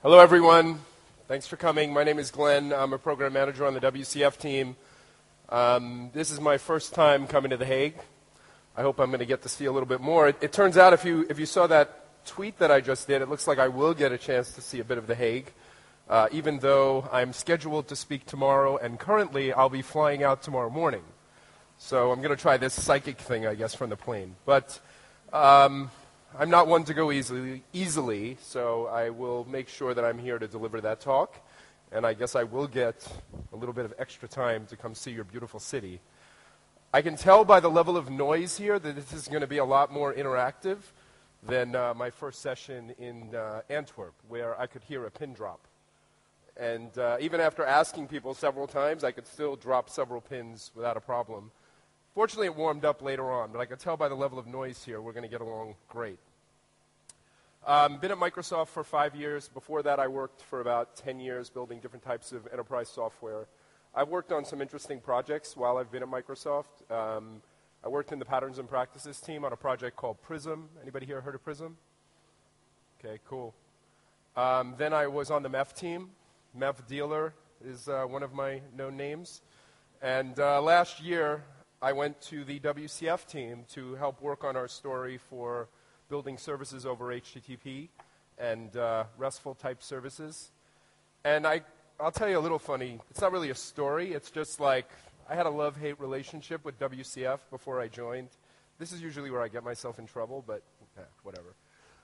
Hello, everyone. Thanks for coming. My name is Glenn. I'm a program manager on the WCF team. This is my first time coming to The Hague. I hope I'm going to get to see a little bit more. It turns out if you saw that tweet that I just did, it looks like I will get a chance to see a bit of The Hague, even though I'm scheduled to speak tomorrow, and currently I'll be flying out tomorrow morning. So I'm going to try this psychic thing, I guess, from the plane. But I'm not one to go easily, so I will make sure that I'm here to deliver that talk, and I guess I will get a little bit of extra time to come see your beautiful city. I can tell by the level of noise here that this is going to be a lot more interactive than my first session in Antwerp, where I could hear a pin drop. And even after asking people several times, I could still drop several pins without a problem. Fortunately, it warmed up later on, but I could tell by the level of noise here we're going to get along great. Been at Microsoft for 5 years. Before that, I worked for about 10 years building different types of enterprise software. I've worked on some interesting projects while I've been at Microsoft. I worked in the Patterns and Practices team on a project called Prism. Anybody here heard of Prism? Okay, cool. Then I was on the MEF team. MEF Dealer is one of my known names. And last year, I went to the WCF team to help work on our story for building services over HTTP and RESTful type services. And I'll tell you a little funny. It's not really a story. It's just like I had a love-hate relationship with WCF before I joined. This is usually where I get myself in trouble, but whatever.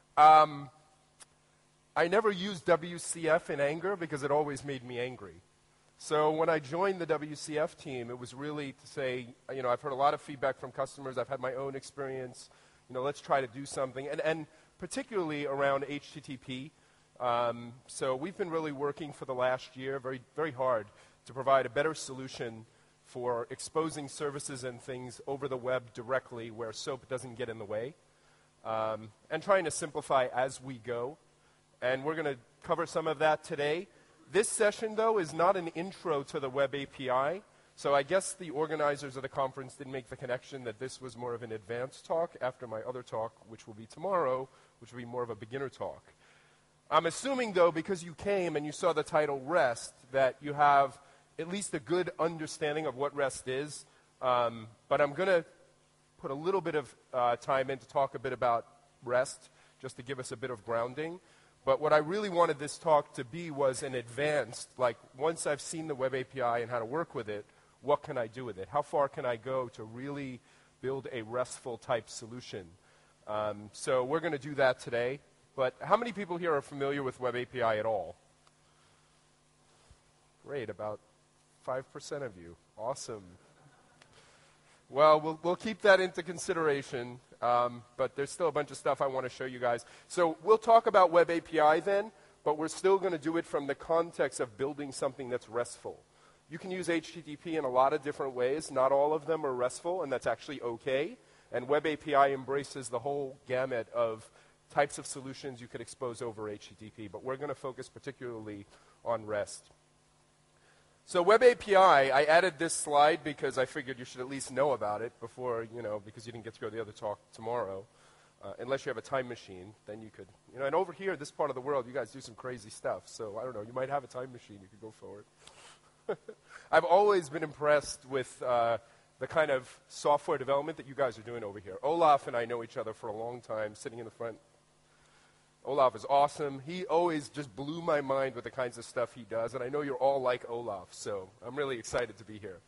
I never used WCF in anger because it always made me angry. So when I joined the WCF team, it was really to say, I've heard a lot of feedback from customers. I've had my own experience. Let's try to do something, and particularly around HTTP. So we've been really working for the last year very, very hard to provide a better solution for exposing services and things over the web directly where SOAP doesn't get in the way, and trying to simplify as we go. And we're going to cover some of that today. This session, though, is not an intro to the Web API, so I guess the organizers of the conference didn't make the connection that this was more of an advanced talk after my other talk, which will be tomorrow, which will be more of a beginner talk. I'm assuming, though, because you came and you saw the title REST, that you have at least a good understanding of what REST is, but I'm going to put a little bit of time in to talk a bit about REST, just to give us a bit of grounding. But what I really wanted this talk to be was an advanced, like once I've seen the Web API and how to work with it, what can I do with it? How far can I go to really build a RESTful type solution? So we're going to do that today. But how many people here are familiar with Web API at all? Great, about 5% of you. Awesome. Well, we'll keep that into consideration, but there's still a bunch of stuff I want to show you guys. So we'll talk about Web API then, but we're still going to do it from the context of building something that's RESTful. You can use HTTP in a lot of different ways. Not all of them are RESTful, and that's actually okay. And Web API embraces the whole gamut of types of solutions you could expose over HTTP, but we're going to focus particularly on REST. So Web API, I added this slide because I figured you should at least know about it before, because you didn't get to go to the other talk tomorrow. Unless you have a time machine, then you could, and over here, this part of the world, you guys do some crazy stuff. So I don't know, you might have a time machine, you could go forward. I've always been impressed with the kind of software development that you guys are doing over here. Olaf and I know each other for a long time, sitting in the front. Olaf is awesome. He always just blew my mind with the kinds of stuff he does, and I know you're all like Olaf, so I'm really excited to be here.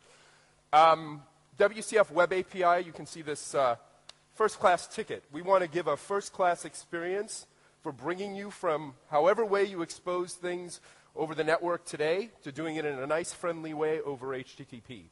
WCF Web API, you can see this first-class ticket. We want to give a first-class experience for bringing you from however way you expose things over the network today to doing it in a nice, friendly way over HTTP.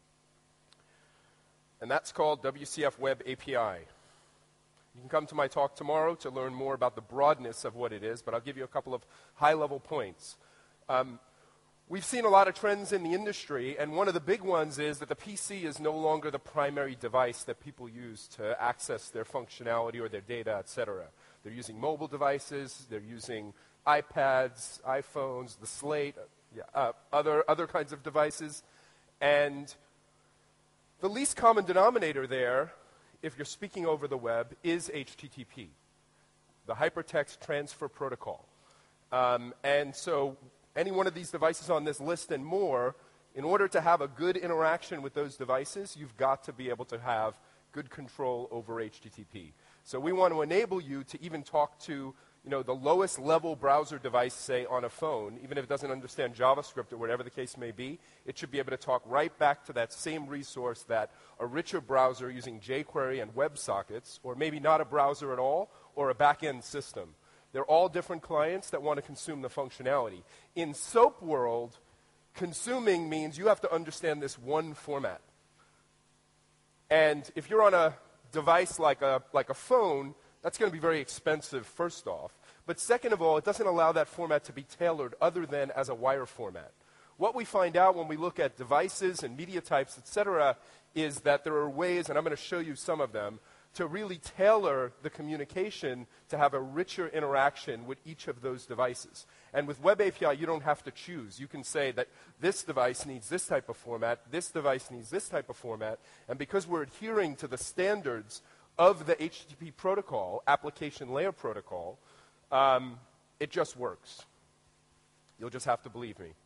And that's called WCF Web API. You can come to my talk tomorrow to learn more about the broadness of what it is, but I'll give you a couple of high-level points. We've seen a lot of trends in the industry, and one of the big ones is that the PC is no longer the primary device that people use to access their functionality or their data, etc. They're using mobile devices, they're using iPads, iPhones, the Slate, other kinds of devices. And the least common denominator there, if you're speaking over the web, is HTTP, the Hypertext Transfer Protocol. And so any one of these devices on this list and more, in order to have a good interaction with those devices, you've got to be able to have good control over HTTP. So we want to enable you to even talk to the lowest level browser device, say, on a phone, even if it doesn't understand JavaScript or whatever the case may be, it should be able to talk right back to that same resource that a richer browser using jQuery and WebSockets, or maybe not a browser at all, or a back-end system. They're all different clients that want to consume the functionality. In SOAP world, consuming means you have to understand this one format. And if you're on a device like a phone, that's going to be very expensive, first off. But second of all, it doesn't allow that format to be tailored other than as a wire format. What we find out when we look at devices and media types, et cetera, is that there are ways, and I'm going to show you some of them, to really tailor the communication to have a richer interaction with each of those devices. And with Web API, you don't have to choose. You can say that this device needs this type of format, this device needs this type of format, and because we're adhering to the standards of the HTTP protocol, application layer protocol, it just works. You'll just have to believe me.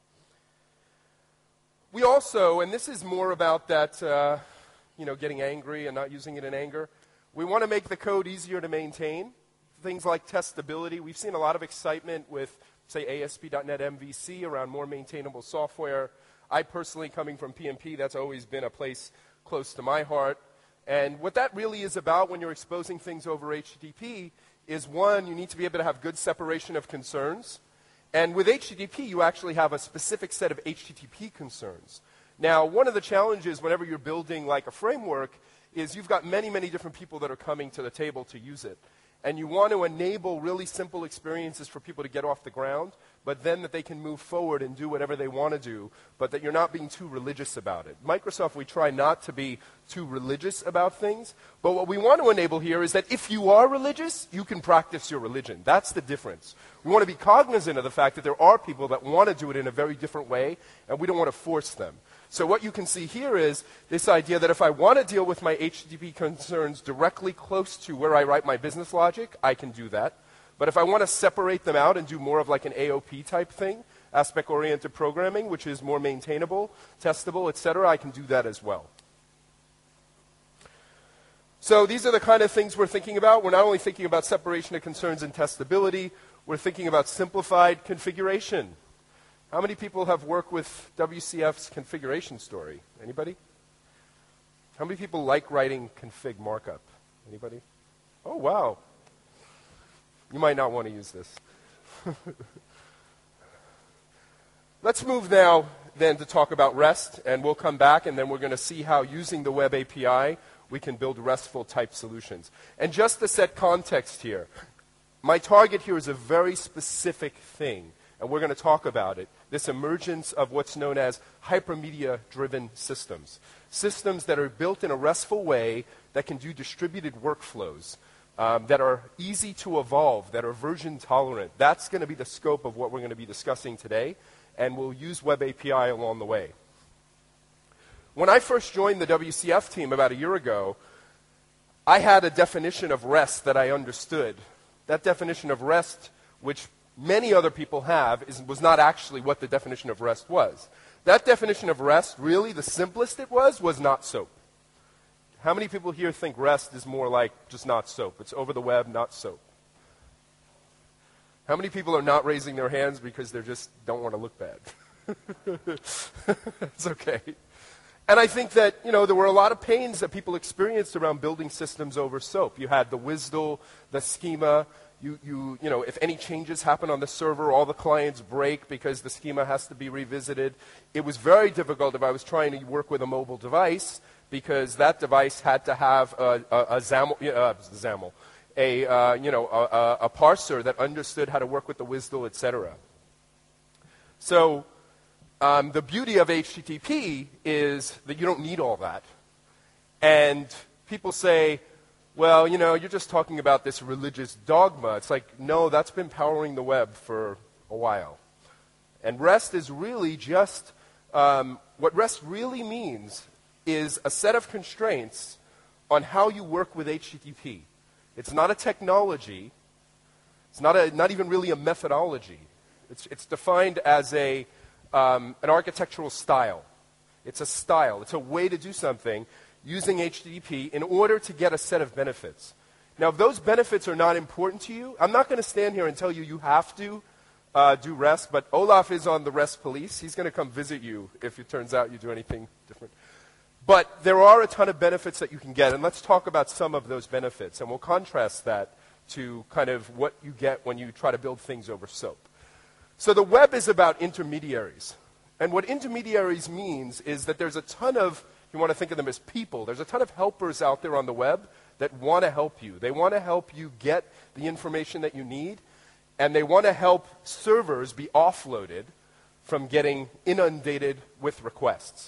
We also, and this is more about that, getting angry and not using it in anger, we want to make the code easier to maintain. Things like testability. We've seen a lot of excitement with, say, ASP.NET MVC around more maintainable software. I personally, coming from PnP, that's always been a place close to my heart. And what that really is about when you're exposing things over HTTP is, one, you need to be able to have good separation of concerns. And with HTTP, you actually have a specific set of HTTP concerns. Now, one of the challenges whenever you're building like a framework is you've got many, many different people that are coming to the table to use it. And you want to enable really simple experiences for people to get off the ground, but then that they can move forward and do whatever they want to do, but that you're not being too religious about it. Microsoft, we try not to be too religious about things, but what we want to enable here is that if you are religious, you can practice your religion. That's the difference. We want to be cognizant of the fact that there are people that want to do it in a very different way, and we don't want to force them. So what you can see here is this idea that if I want to deal with my HTTP concerns directly close to where I write my business logic, I can do that. But if I want to separate them out and do more of like an AOP type thing, aspect-oriented programming, which is more maintainable, testable, et cetera, I can do that as well. So these are the kind of things we're thinking about. We're not only thinking about separation of concerns and testability, we're thinking about simplified configuration. How many people have worked with WCF's configuration story? Anybody? How many people like writing config markup? Anybody? Oh, wow. You might not want to use this. Let's move now then to talk about REST, and we'll come back, and then we're going to see how using the Web API we can build RESTful type solutions. And just to set context here, my target here is a very specific thing, and we're going to talk about it, this emergence of what's known as hypermedia-driven systems. Systems that are built in a RESTful way that can do distributed workflows, that are easy to evolve, that are version tolerant. That's going to be the scope of what we're going to be discussing today, and we'll use Web API along the way. When I first joined the WCF team about a year ago, I had a definition of REST that I understood. That definition of REST, which many other people have, was not actually what the definition of REST was. That definition of REST, really, the simplest it was not SOAP. How many people here think REST is more like just not SOAP? It's over the web, not SOAP. How many people are not raising their hands because they just don't want to look bad? It's okay. And I think that, there were a lot of pains that people experienced around building systems over SOAP. You had the WSDL, the schema. If any changes happen on the server, all the clients break because the schema has to be revisited. It was very difficult if I was trying to work with a mobile device because that device had to have a parser that understood how to work with the WSDL, etc. So the beauty of HTTP is that you don't need all that. And people say, well, you're just talking about this religious dogma. It's like, no, that's been powering the web for a while. And REST is really just, what REST really means is a set of constraints on how you work with HTTP. It's not a technology. It's not even really a methodology. It's defined as an architectural style. It's a style. It's a way to do something using HTTP in order to get a set of benefits. Now, if those benefits are not important to you, I'm not going to stand here and tell you you have to do REST, but Olaf is on the REST police. He's going to come visit you if it turns out you do anything different. But there are a ton of benefits that you can get, and let's talk about some of those benefits, and we'll contrast that to kind of what you get when you try to build things over SOAP. So the web is about intermediaries. And what intermediaries means is that there's a ton of, you want to think of them as people, there's a ton of helpers out there on the web that want to help you. They want to help you get the information that you need, and they want to help servers be offloaded from getting inundated with requests.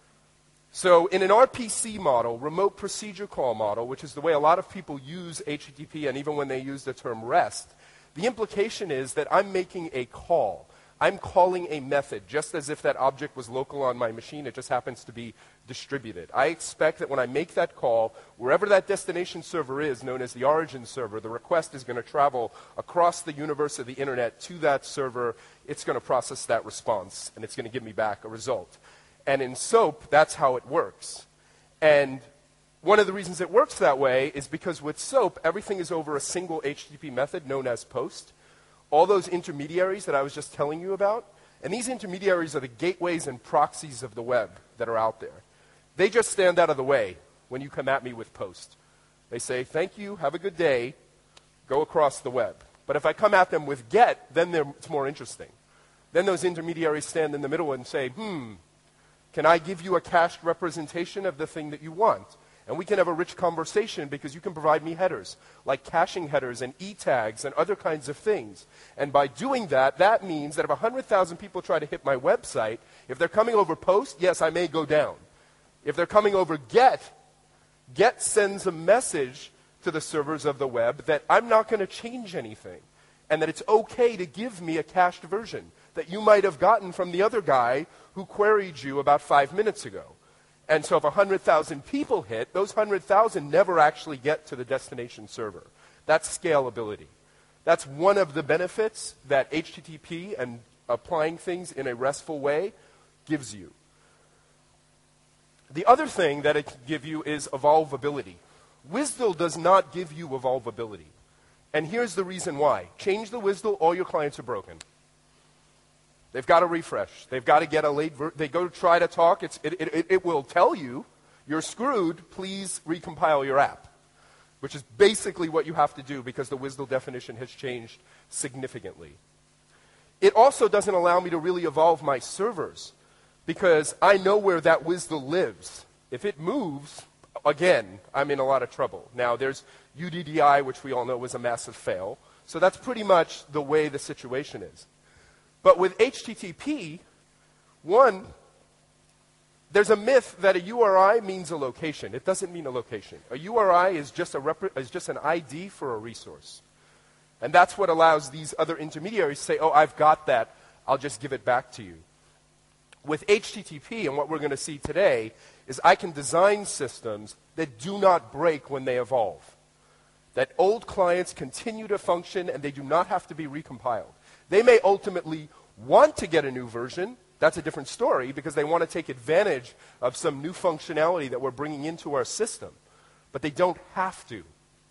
So in an RPC model, remote procedure call model, which is the way a lot of people use HTTP and even when they use the term REST, the implication is that I'm making a call. I'm calling a method, just as if that object was local on my machine. It just happens to be distributed. I expect that when I make that call, wherever that destination server is, known as the origin server, the request is going to travel across the universe of the internet to that server. It's going to process that response, and it's going to give me back a result. And in SOAP, that's how it works. And one of the reasons it works that way is because with SOAP, everything is over a single HTTP method known as POST. All those intermediaries that I was just telling you about, and these intermediaries are the gateways and proxies of the web that are out there. They just stand out of the way when you come at me with POST. They say, thank you, have a good day, go across the web. But if I come at them with GET, then it's more interesting. Then those intermediaries stand in the middle and say, can I give you a cached representation of the thing that you want? And we can have a rich conversation because you can provide me headers, like caching headers and e-tags and other kinds of things. And by doing that, that means that if 100,000 people try to hit my website, if they're coming over POST, yes, I may go down. If they're coming over GET, GET sends a message to the servers of the web that I'm not going to change anything, and that it's okay to give me a cached version that you might have gotten from the other guy who queried you about 5 minutes ago. And so if 100,000 people hit, those 100,000 never actually get to the destination server. That's scalability. That's one of the benefits that HTTP and applying things in a RESTful way gives you. The other thing that it can give you is evolvability. WSDL does not give you evolvability. And here's the reason why. Change the WSDL, all your clients are broken. They've got to refresh. They've got to get a late they go to try to talk. It will tell you, you're screwed, please recompile your app, which is basically what you have to do because the WSDL definition has changed significantly. It also doesn't allow me to really evolve my servers because I know where that WSDL lives. If it moves, again, I'm in a lot of trouble. Now, there's UDDI, which we all know was a massive fail. So that's pretty much the way the situation is. But with HTTP, one, there's a myth that a URI means a location. It doesn't mean a location. A URI is just an ID for a resource. And that's what allows these other intermediaries to say, oh, I've got that, I'll just give it back to you. With HTTP, and what we're going to see today, is I can design systems that do not break when they evolve. That old clients continue to function and they do not have to be recompiled. They may ultimately want to get a new version. That's a different story because they want to take advantage of some new functionality that we're bringing into our system. But they don't have to.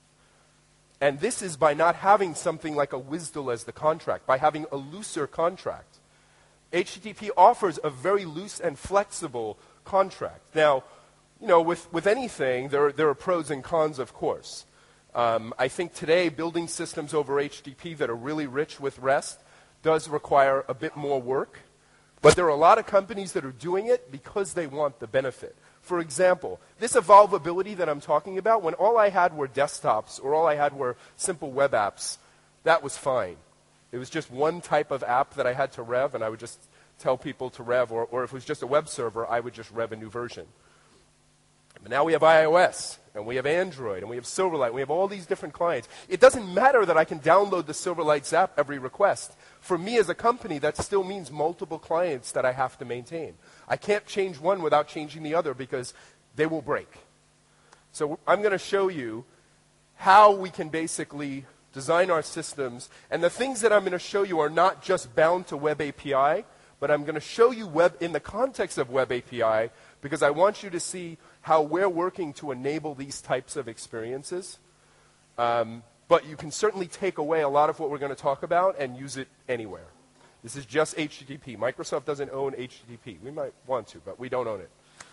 And this is by not having something like a WSDL as the contract, by having a looser contract. HTTP offers a very loose and flexible contract. Now, with anything, there are pros and cons, of course. I think today building systems over HTTP that are really rich with REST does require a bit more work, but there are a lot of companies that are doing it because they want the benefit. For example, this evolvability that I'm talking about, when all I had were desktops or all I had were simple web apps, that was fine. It was just one type of app that I had to rev, and I would just tell people to rev, or if it was just a web server, I would just rev a new version. But now we have iOS, and we have Android, and we have Silverlight, and we have all these different clients. It doesn't matter that I can download the Silverlight app every request. For me as a company, that still means multiple clients that I have to maintain. I can't change one without changing the other because they will break. So I'm going to show you how we can basically design our systems. And the things that I'm going to show you are not just bound to Web API, but I'm going to show you web in the context of Web API because I want you to see how we're working to enable these types of experiences. But you can certainly take away a lot of what we're going to talk about and use it anywhere. This is just HTTP. Microsoft doesn't own HTTP. We might want to, but we don't own it.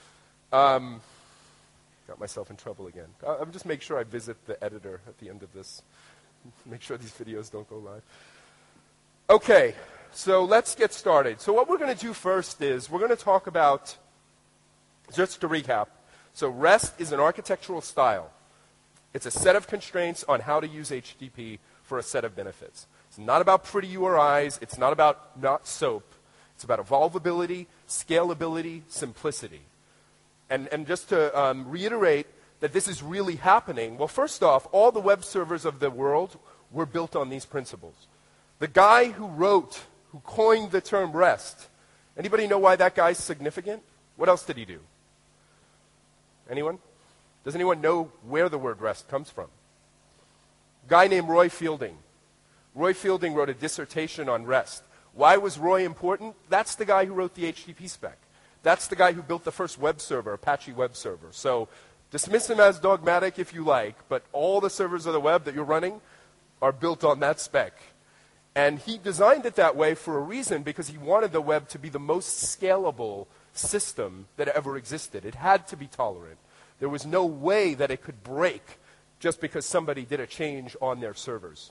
Got myself in trouble again. I'll just make sure I visit the editor at the end of this. Make sure these videos don't go live. Okay, so let's get started. So what we're going to do first is we're going to talk about, just to recap, so REST is an architectural style. It's a set of constraints on how to use HTTP for a set of benefits. It's not about pretty URIs. It's not about not SOAP. It's about evolvability, scalability, simplicity. And just to reiterate that this is really happening, well, first off, all the web servers of the world were built on these principles. The guy who coined the term REST, anybody know why that guy's significant? What else did he do? Anyone? Does anyone know where the word REST comes from? A guy named Roy Fielding. Roy Fielding wrote a dissertation on REST. Why was Roy important? That's the guy who wrote the HTTP spec. That's the guy who built the first web server, Apache web server. So dismiss him as dogmatic if you like, but all the servers of the web that you're running are built on that spec. And he designed it that way for a reason, because he wanted the web to be the most scalable system that ever existed. It had to be tolerant. There was no way that it could break just because somebody did a change on their servers.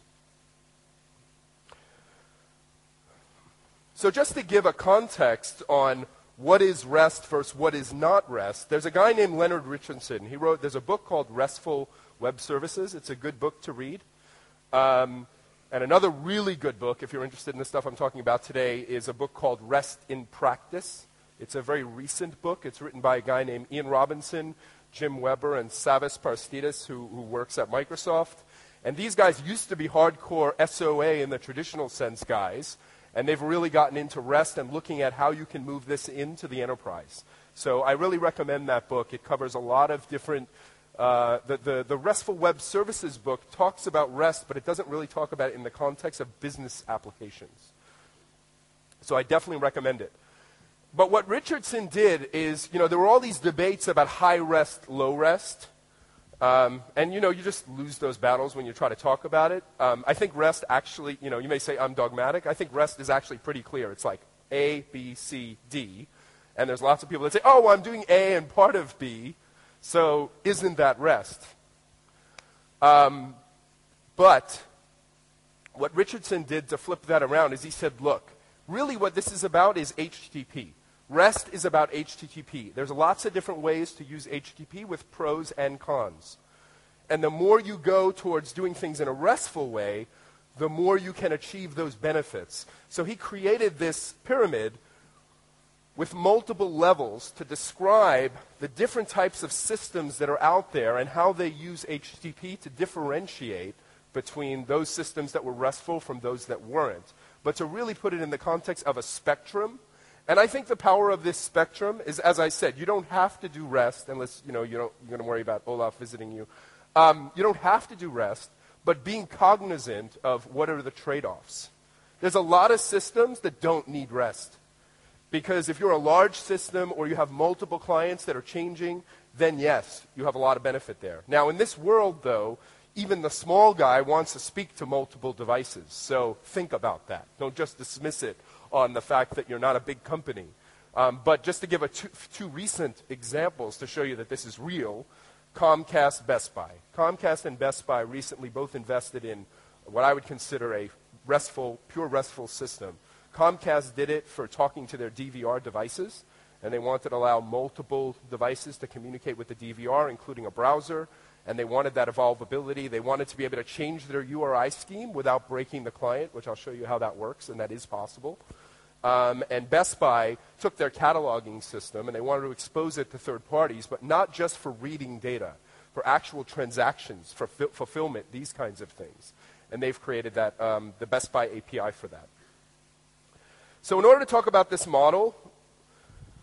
So just to give a context on what is REST versus what is not REST, there's a guy named Leonard Richardson. There's a book called RESTful Web Services. It's a good book to read. And another really good book, if you're interested in the stuff I'm talking about today, is a book called REST in Practice. It's a very recent book. It's written by a guy named Ian Robinson, Jim Weber, and Savas Parstidis, who works at Microsoft. And these guys used to be hardcore SOA in the traditional sense guys. And they've really gotten into REST and looking at how you can move this into the enterprise. So I really recommend that book. It covers a lot of different, the RESTful Web Services book talks about REST, but it doesn't really talk about it in the context of business applications. So I definitely recommend it. But what Richardson did is, there were all these debates about high REST, low REST. And, you just lose those battles when you try to talk about it. I think REST actually, you may say I'm dogmatic. I think REST is actually pretty clear. It's like A, B, C, D. And there's lots of people that say, oh, well, I'm doing A and part of B, so isn't that REST? But what Richardson did to flip that around is he said, look, really what this is about is HTTP. REST is about HTTP. There's lots of different ways to use HTTP with pros and cons. And the more you go towards doing things in a RESTful way, the more you can achieve those benefits. So he created this pyramid with multiple levels to describe the different types of systems that are out there and how they use HTTP to differentiate between those systems that were RESTful from those that weren't. But to really put it in the context of a spectrum. And I think the power of this spectrum is, as I said, you don't have to do REST unless, you're going to worry about Olaf visiting you. You don't have to do REST, but being cognizant of what are the trade-offs. There's a lot of systems that don't need REST. Because if you're a large system or you have multiple clients that are changing, then yes, you have a lot of benefit there. Now, in this world, though, even the small guy wants to speak to multiple devices. So think about that. Don't just dismiss it on the fact that you're not a big company. But just to give two recent examples to show you that this is real, Comcast, Best Buy. Comcast and Best Buy recently both invested in what I would consider a pure RESTful system. Comcast did it for talking to their DVR devices, and they wanted to allow multiple devices to communicate with the DVR, including a browser, and they wanted that evolvability. They wanted to be able to change their URI scheme without breaking the client, which I'll show you how that works, and that is possible. And Best Buy took their cataloging system, and they wanted to expose it to third parties, but not just for reading data, for actual transactions, for fulfillment, these kinds of things. And they've created that, the Best Buy API for that. So in order to talk about this model,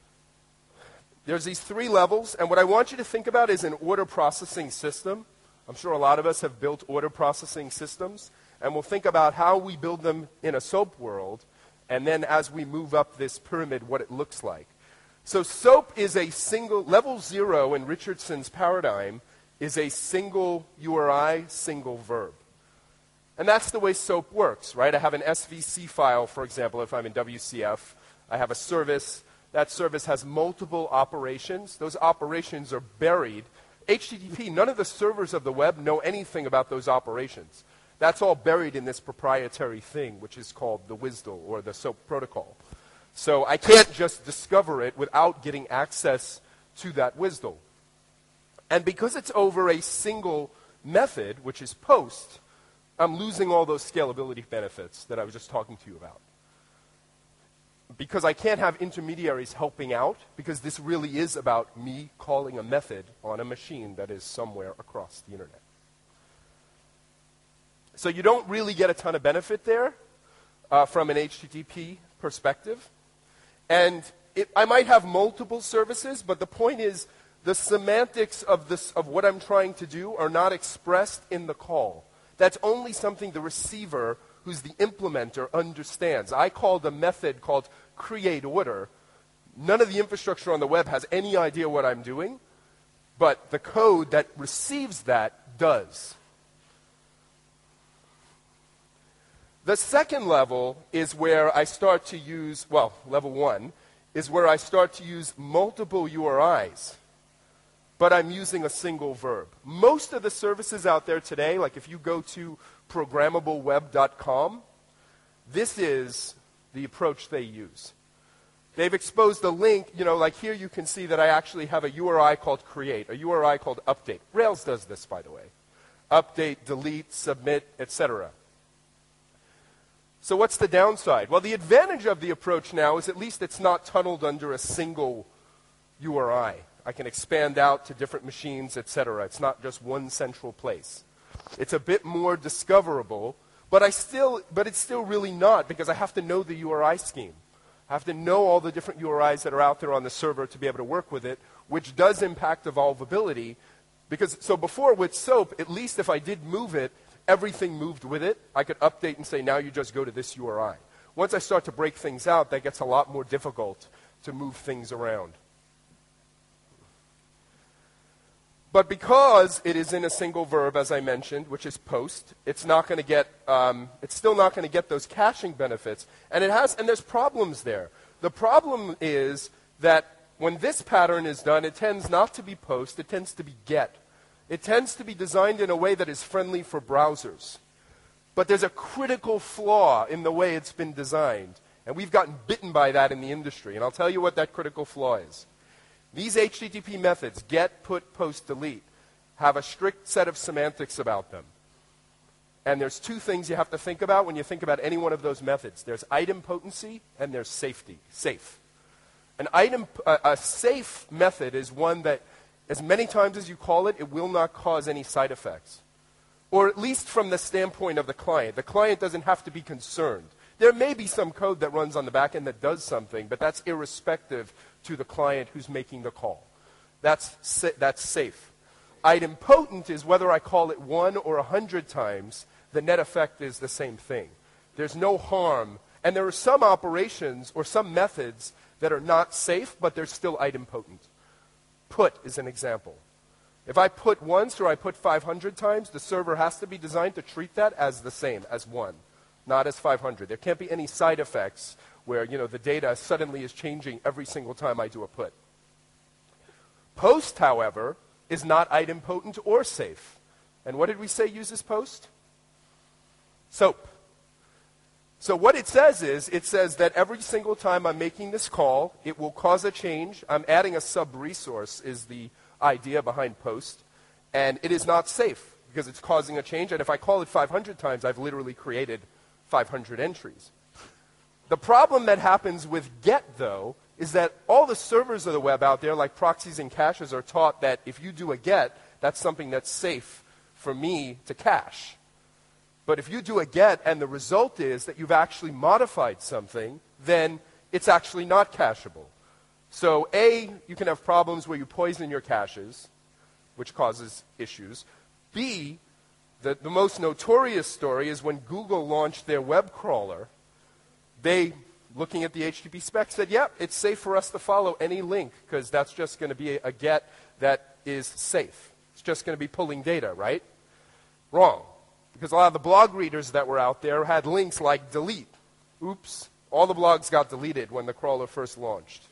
there's these three levels, and what I want you to think about is an order processing system. I'm sure a lot of us have built order processing systems, and we'll think about how we build them in a SOAP world, and then as we move up this pyramid, what it looks like. So SOAP is a single, level 0 in Richardson's paradigm is a single URI, single verb. And that's the way SOAP works, right? I have an SVC file, for example, if I'm in WCF. I have a service. That service has multiple operations. Those operations are buried. HTTP, none of the servers of the web know anything about those operations. That's all buried in this proprietary thing, which is called the WSDL, or the SOAP protocol. So I can't just discover it without getting access to that WSDL. And because it's over a single method, which is POST, I'm losing all those scalability benefits that I was just talking to you about. Because I can't have intermediaries helping out, because this really is about me calling a method on a machine that is somewhere across the internet. So you don't really get a ton of benefit there from an HTTP perspective. And I might have multiple services, but the point is the semantics of what I'm trying to do are not expressed in the call. That's only something the receiver, who's the implementer, understands. I called a method called createOrder. None of the infrastructure on the web has any idea what I'm doing, but the code that receives that does. The second level is where I start to use, well, level 1, is where I start to use multiple URIs, but I'm using a single verb. Most of the services out there today, like if you go to programmableweb.com, this is the approach they use. They've exposed a link, like here you can see that I actually have a URI called create, a URI called update. Rails does this, by the way. Update, delete, submit, etc. So what's the downside? Well, the advantage of the approach now is at least it's not tunneled under a single URI. I can expand out to different machines, etc. It's not just one central place. It's a bit more discoverable, but it's still really not, because I have to know the URI scheme. I have to know all the different URIs that are out there on the server to be able to work with it, which does impact evolvability. So before with SOAP, at least if I did move it, everything moved with it. I could update and say, now you just go to this URI. Once I start to break things out, that gets a lot more difficult to move things around. But because it is in a single verb, as I mentioned, which is POST, it's not going to get, it's still not going to get those caching benefits. And there's problems there. The problem is that when this pattern is done, it tends not to be POST, it tends to be GET. It tends to be designed in a way that is friendly for browsers. But there's a critical flaw in the way it's been designed. And we've gotten bitten by that in the industry. And I'll tell you what that critical flaw is. These HTTP methods, get, put, post, delete, have a strict set of semantics about them. And there's two things you have to think about when you think about any one of those methods. There's idempotency and there's safety, safe. A safe method is one that, as many times as you call it, it will not cause any side effects. Or at least from the standpoint of the client. The client doesn't have to be concerned. There may be some code that runs on the back end that does something, but that's irrespective to the client who's making the call. That's safe. Idempotent is whether I call it 1 or 100 times, the net effect is the same thing. There's no harm. And there are some operations or some methods that are not safe, but they're still idempotent. Put is an example. If I put once or I put 500 times, the server has to be designed to treat that as the same, as 1, not as 500. There can't be any side effects where the data suddenly is changing every single time I do a put. Post, however, is not idempotent or safe. And what did we say uses post? SOAP. So what it says is, it says that every single time I'm making this call, it will cause a change. I'm adding a sub-resource is the idea behind post. And it is not safe because it's causing a change. And if I call it 500 times, I've literally created 500 entries. The problem that happens with GET, though, is that all the servers of the web out there, like proxies and caches, are taught that if you do a GET, that's something that's safe for me to cache. But if you do a GET and the result is that you've actually modified something, then it's actually not cacheable. So A, you can have problems where you poison your caches, which causes issues. B, the most notorious story is when Google launched their web crawler, they, looking at the HTTP spec, said, yep, it's safe for us to follow any link because that's just going to be a get that is safe. It's just going to be pulling data, right? Wrong. Because a lot of the blog readers that were out there had links like delete. Oops. All the blogs got deleted when the crawler first launched.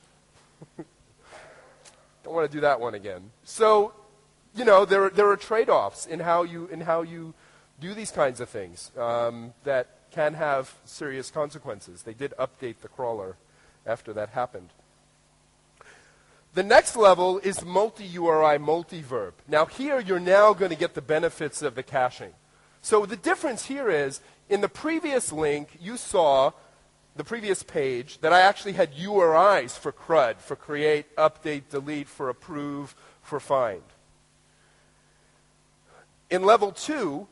Don't want to do that one again. So, you know, there are trade-offs in how you do these kinds of things that can have serious consequences. They did update the crawler after that happened. The next level is multi-URI, multi-verb. Now here you're now going to get the benefits of the caching. So the difference here is, in the previous link, you saw, the previous page, that I actually had URIs for CRUD, for create, update, delete, for approve, for find. In level 2,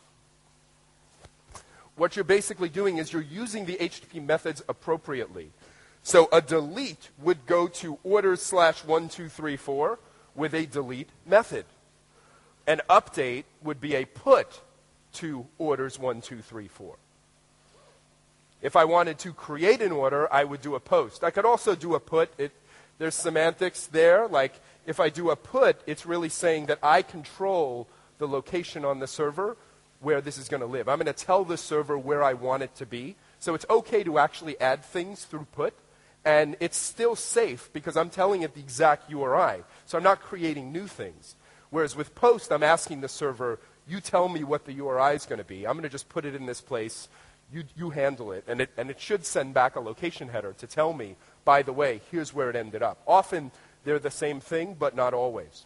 what you're basically doing is you're using the HTTP methods appropriately. So a delete would go to orders/1234 with a delete method. An update would be a put to orders1234. If I wanted to create an order, I would do a post. I could also do a put. There's semantics there. Like if I do a put, it's really saying that I control the location on the server where this is going to live. I'm going to tell the server where I want it to be. So it's okay to actually add things through put. And it's still safe because I'm telling it the exact URI. So I'm not creating new things. Whereas with post, I'm asking the server, you tell me what the URI is going to be. I'm going to just put it in this place. You handle it. And it should send back a location header to tell me, by the way, here's where it ended up. Often they're the same thing, but not always.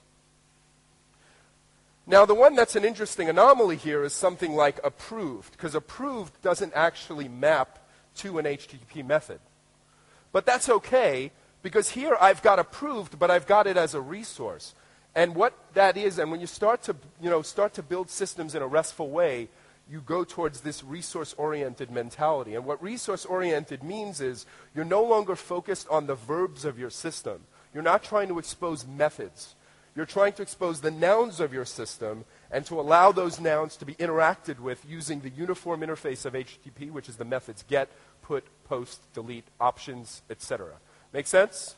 Now, the one that's an interesting anomaly here is something like approved, because approved doesn't actually map to an HTTP method. But that's okay, because here I've got approved, but I've got it as a resource. And what that is, and when you start to build systems in a RESTful way, you go towards this resource-oriented mentality. And what resource-oriented means is you're no longer focused on the verbs of your system. You're not trying to expose methods. You're trying to expose the nouns of your system and to allow those nouns to be interacted with using the uniform interface of HTTP, which is the methods get, put, post, delete, options, etc. Make sense?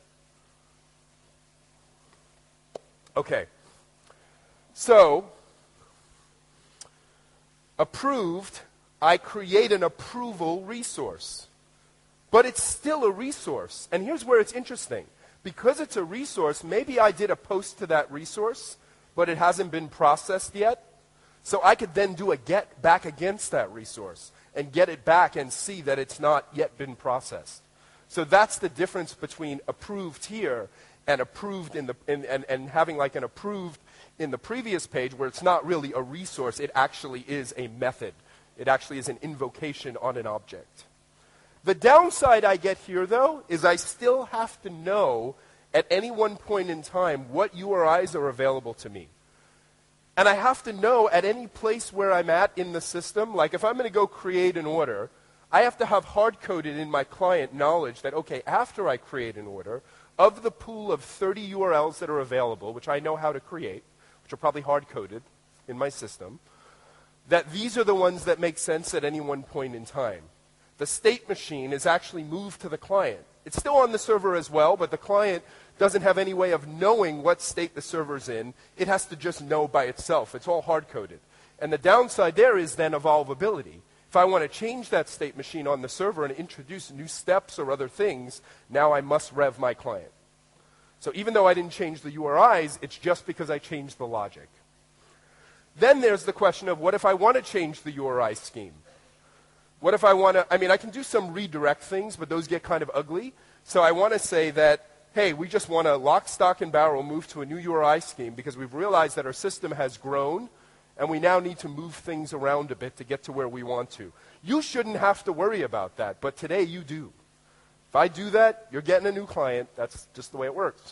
Okay. So, approved, I create an approval resource. But it's still a resource. And here's where it's interesting. Because it's a resource, maybe I did a post to that resource, but it hasn't been processed yet. So I could then do a get back against that resource and get it back and see that it's not yet been processed. So that's the difference between approved here and approved and having like an approved in the previous page where it's not really a resource, it actually is a method. It actually is an invocation on an object. The downside I get here, though, is I still have to know at any one point in time what URIs are available to me. And I have to know at any place where I'm at in the system, like if I'm going to go create an order, I have to have hard-coded in my client knowledge that, okay, after I create an order, of the pool of 30 URLs that are available, which I know how to create, which are probably hard-coded in my system, that these are the ones that make sense at any one point in time. The state machine is actually moved to the client. It's still on the server as well, but the client doesn't have any way of knowing what state the server's in. It has to just know by itself. It's all hard-coded. And the downside there is then evolvability. If I want to change that state machine on the server and introduce new steps or other things, now I must rev my client. So even though I didn't change the URIs, it's just because I changed the logic. Then there's the question of what if I want to change the URI scheme? What if I want to, I can do some redirect things, but those get kind of ugly. So I want to say that, hey, we just want to lock, stock, and barrel move to a new URI scheme because we've realized that our system has grown, and we now need to move things around a bit to get to where we want to. You shouldn't have to worry about that, but today you do. If I do that, you're getting a new client. That's just the way it works.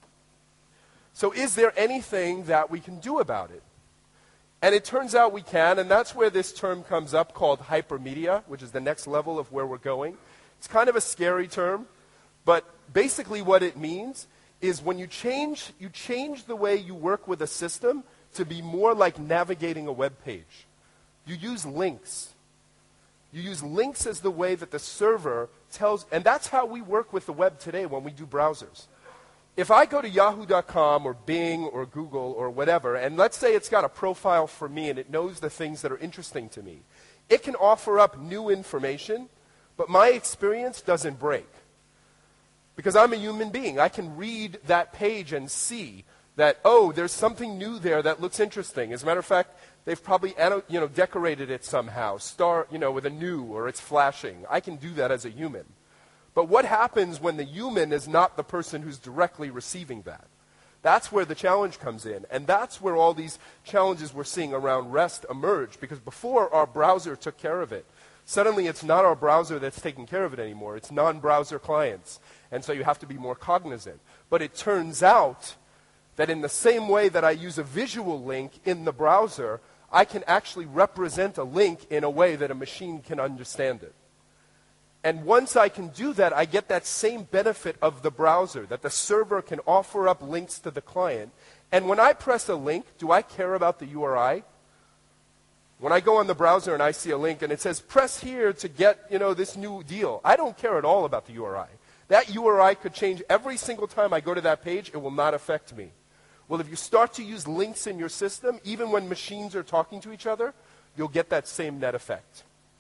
So is there anything that we can do about it? And it turns out we can, and that's where this term comes up called hypermedia, which is the next level of where we're going. It's kind of a scary term, but basically what it means is when you change the way you work with a system to be more like navigating a web page. You use links. You use links as the way that the server tells, and that's how we work with the web today when we do browsers. If I go to yahoo.com or Bing or Google or whatever, and let's say it's got a profile for me and it knows the things that are interesting to me, it can offer up new information, but my experience doesn't break. Because I'm a human being. I can read that page and see that, oh, there's something new there that looks interesting. As a matter of fact, they've probably decorated it somehow, with a new, or it's flashing. I can do that as a human. But what happens when the human is not the person who's directly receiving that? That's where the challenge comes in. And that's where all these challenges we're seeing around REST emerge, because before our browser took care of it. Suddenly it's not our browser that's taking care of it anymore. It's non-browser clients. And so you have to be more cognizant. But it turns out that in the same way that I use a visual link in the browser, I can actually represent a link in a way that a machine can understand it. And once I can do that, I get that same benefit of the browser, that the server can offer up links to the client. And when I press a link, do I care about the URI? When I go on the browser and I see a link and it says, press here to get, this new deal, I don't care at all about the URI. That URI could change every single time I go to that page. It will not affect me. Well, if you start to use links in your system, even when machines are talking to each other, you'll get that same net effect.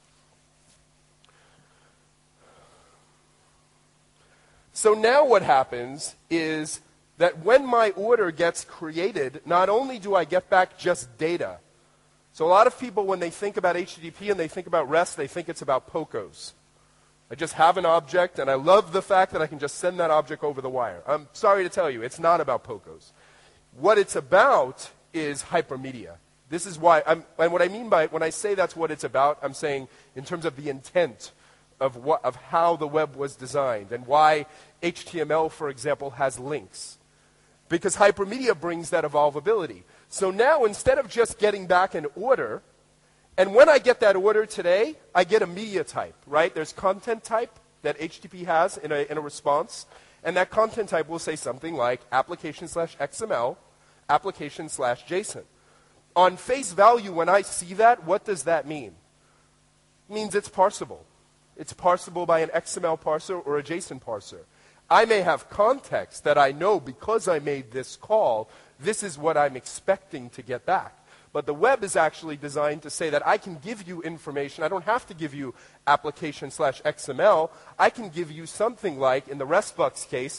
So now what happens is that when my order gets created, not only do I get back just data. So a lot of people, when they think about HTTP and they think about REST, they think it's about POCOs. I just have an object, and I love the fact that I can just send that object over the wire. I'm sorry to tell you, it's not about POCOs. What it's about is hypermedia. This is why, and what I mean by, when I say that's what it's about, I'm saying in terms of the intent of how the web was designed and why HTML, for example, has links. Because hypermedia brings that evolvability. So now, instead of just getting back an order, and when I get that order today, I get a media type, right? There's content type that HTTP has in a response, and that content type will say something like application/XML, application/JSON. On face value, when I see that, what does that mean? It means it's parsable. It's parsable by an XML parser or a JSON parser. I may have context that I know because I made this call, this is what I'm expecting to get back. But the web is actually designed to say that I can give you information. I don't have to give you application/XML. I can give you something like, in the RESTbucks case,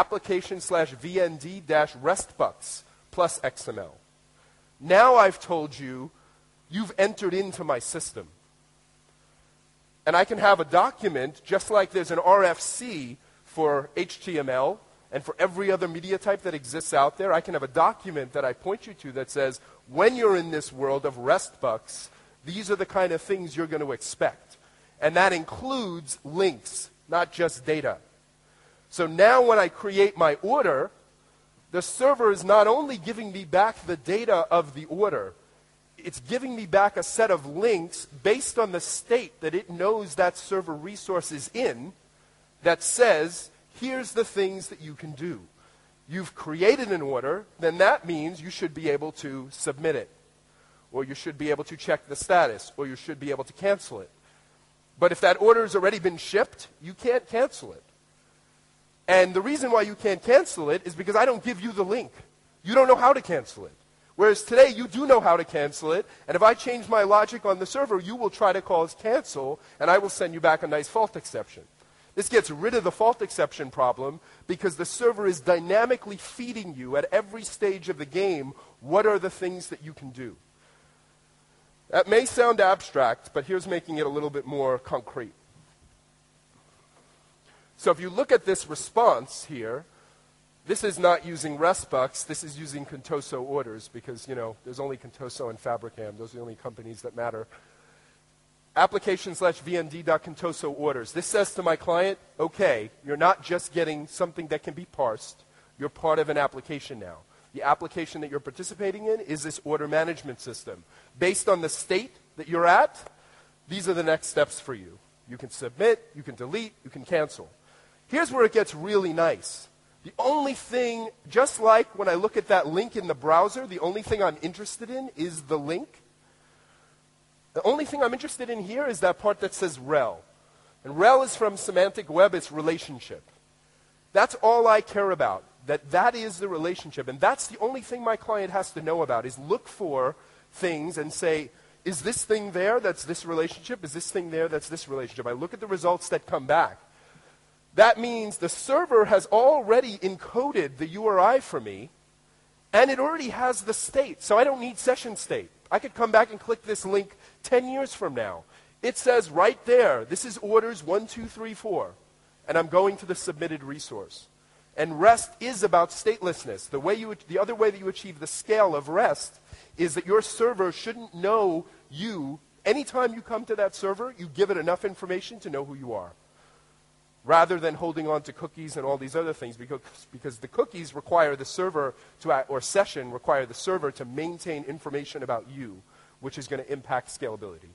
application/VND-RESTbucks plus XML. Now I've told you, you've entered into my system. And I can have a document, just like there's an RFC for HTML, and for every other media type that exists out there, I can have a document that I point you to that says, when you're in this world of RESTbucks, these are the kind of things you're going to expect. And that includes links, not just data. So now when I create my order, the server is not only giving me back the data of the order, it's giving me back a set of links based on the state that it knows that server resource is in that says, here's the things that you can do. You've created an order, then that means you should be able to submit it, or you should be able to check the status, or you should be able to cancel it. But if that order has already been shipped, you can't cancel it. And the reason why you can't cancel it is because I don't give you the link. You don't know how to cancel it. Whereas today, you do know how to cancel it, and if I change my logic on the server, you will try to cause cancel, and I will send you back a nice fault exception. This gets rid of the fault exception problem because the server is dynamically feeding you at every stage of the game what are the things that you can do. That may sound abstract, but here's making it a little bit more concrete. So if you look at this response here, this is not using RESTbucks, this is using Contoso orders because, there's only Contoso and Fabricam. Those are the only companies that matter. Application/VND.Contoso orders. This says to my client, okay, you're not just getting something that can be parsed. You're part of an application now. The application that you're participating in is this order management system. Based on the state that you're at, these are the next steps for you. You can submit, you can delete, you can cancel. Here's where it gets really nice. The only thing, just like when I look at that link in the browser, the only thing I'm interested in is the link. The only thing I'm interested in here is that part that says rel. And rel is from semantic web, it's relationship. That's all I care about, that is the relationship. And that's the only thing my client has to know about, is look for things and say, is this thing there that's this relationship? Is this thing there that's this relationship? I look at the results that come back. That means the server has already encoded the URI for me, and it already has the state. So I don't need session state. I could come back and click this link 10 years from now. It says right there, this is orders 1, 2, 3, 4. And I'm going to the submitted resource. And REST is about statelessness. The other way that you achieve the scale of REST is that your server shouldn't know you. Anytime you come to that server, you give it enough information to know who you are, rather than holding on to cookies and all these other things, because the cookies require the server or session require the server to maintain information about you, which is going to impact scalability.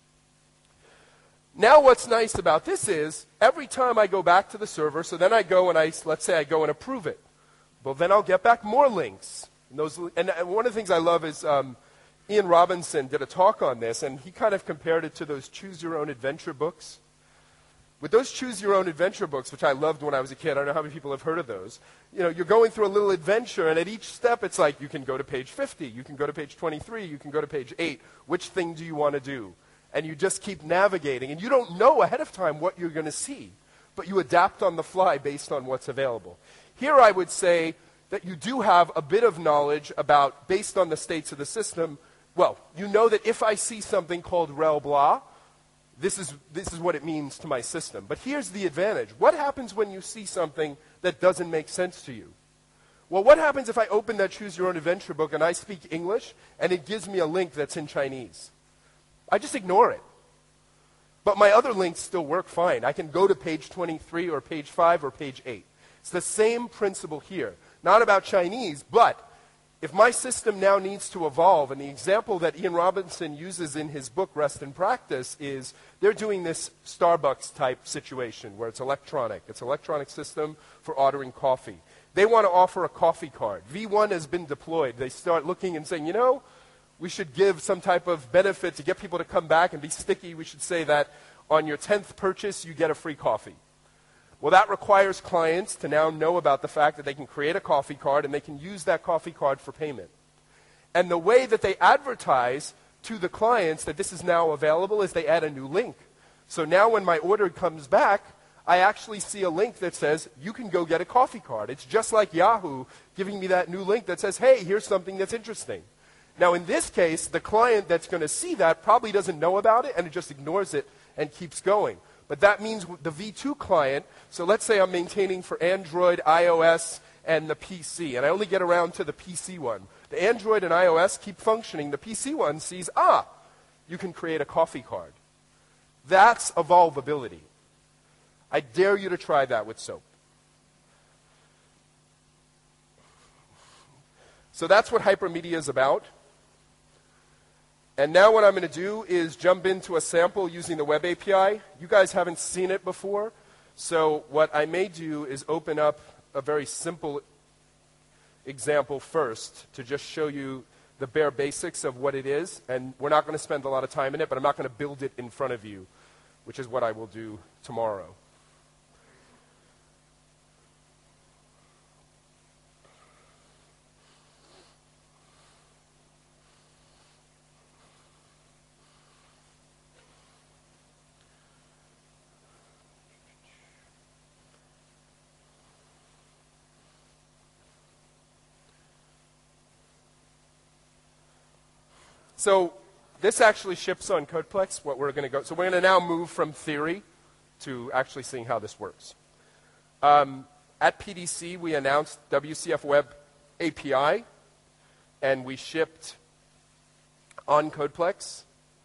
Now what's nice about this is, every time I go back to the server, so then I go and let's say I go and approve it. Well, then I'll get back more links. And one of the things I love is Ian Robinson did a talk on this, and he kind of compared it to those Choose Your Own Adventure books. With those Choose Your Own Adventure books, which I loved when I was a kid, I don't know how many people have heard of those, you're going through a little adventure, and at each step it's like, you can go to page 50, you can go to page 23, you can go to page 8. Which thing do you want to do? And you just keep navigating, and you don't know ahead of time what you're going to see, but you adapt on the fly based on what's available. Here I would say that you do have a bit of knowledge about, based on the states of the system, well, you know that if I see something called rel blah, this is what it means to my system. But here's the advantage. What happens when you see something that doesn't make sense to you? Well, what happens if I open that Choose Your Own Adventure book and I speak English and it gives me a link that's in Chinese? I just ignore it. But my other links still work fine. I can go to page 23 or page 5 or page 8. It's the same principle here. Not about Chinese, but if my system now needs to evolve, and the example that Ian Robinson uses in his book, Rest in Practice, is they're doing this Starbucks type situation where it's electronic. It's an electronic system for ordering coffee. They want to offer a coffee card. V1 has been deployed. They start looking and saying, we should give some type of benefit to get people to come back and be sticky. We should say that on your 10th purchase, you get a free coffee. Well, that requires clients to now know about the fact that they can create a coffee card and they can use that coffee card for payment. And the way that they advertise to the clients that this is now available is they add a new link. So now when my order comes back, I actually see a link that says, you can go get a coffee card. It's just like Yahoo giving me that new link that says, hey, here's something that's interesting. Now, in this case, the client that's going to see that probably doesn't know about it, and it just ignores it and keeps going. But that means the V2 client, so let's say I'm maintaining for Android, iOS, and the PC, and I only get around to the PC one. The Android and iOS keep functioning. The PC one sees, you can create a coffee card. That's evolvability. I dare you to try that with SOAP. So that's what hypermedia is about. And now what I'm going to do is jump into a sample using the Web API. You guys haven't seen it before, so what I may do is open up a very simple example first to just show you the bare basics of what it is. And we're not going to spend a lot of time in it, but I'm not going to build it in front of you, which is what I will do tomorrow. So this actually ships on CodePlex, what we're going to go. So we're going to now move from theory to actually seeing how this works. At PDC, we announced WCF Web API, and we shipped on CodePlex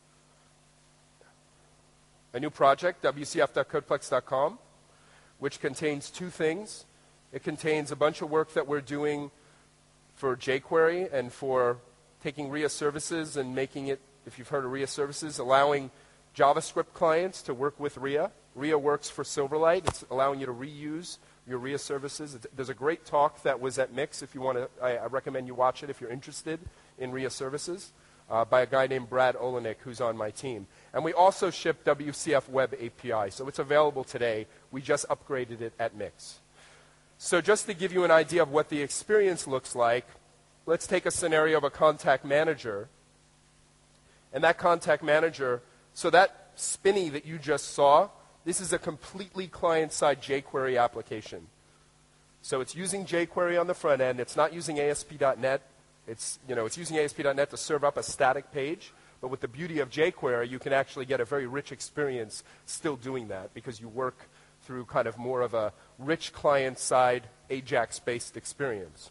a new project, wcf.codeplex.com, which contains two things. It contains a bunch of work that we're doing for jQuery and for taking RIA services and making it, if you've heard of RIA services, allowing JavaScript clients to work with RIA RIA works for Silverlight. It's allowing you to reuse your RIA services. There's a great talk that was at Mix. If you want to, I recommend you watch it if you're interested in RIA services, by a guy named Brad Olenek, who's on my team. And we also ship WCF Web API, so it's available today. We just upgraded it at Mix. So just to give you an idea of what the experience looks like, let's take a scenario of a contact manager. And that contact manager, so that Spinny that you just saw, this is a completely client-side jQuery application. So it's using jQuery on the front end. It's not using ASP.NET. It's using ASP.NET to serve up a static page. But with the beauty of jQuery, you can actually get a very rich experience still doing that because you work through kind of more of a rich client-side AJAX-based experience.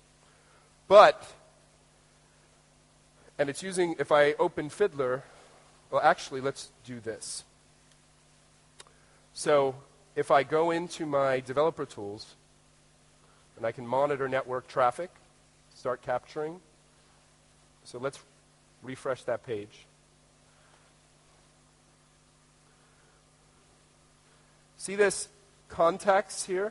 And it's using, if I open Fiddler, well, actually, let's do this. So if I go into my developer tools, and I can monitor network traffic, start capturing. So let's refresh that page. See this contacts here?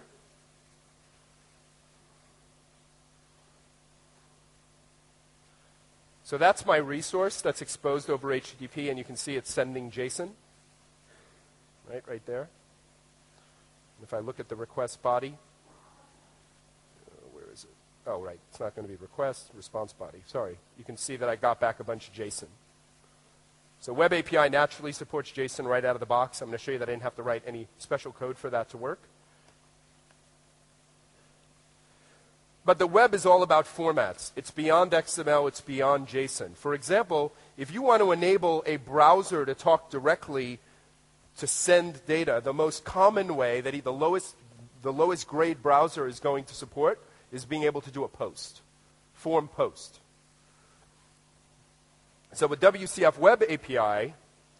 So that's my resource that's exposed over HTTP, and you can see it's sending JSON, right there. If I look at the request body, where is it? Oh, right, it's not going to be request, response body. Sorry, you can see that I got back a bunch of JSON. So Web API naturally supports JSON right out of the box. I'm going to show you that I didn't have to write any special code for that to work. But the web is all about formats. It's beyond XML. It's beyond JSON. For example, if you want to enable a browser to talk directly to send data, the most common way that the lowest grade browser is going to support is being able to do a post, form post. So with WCF Web API,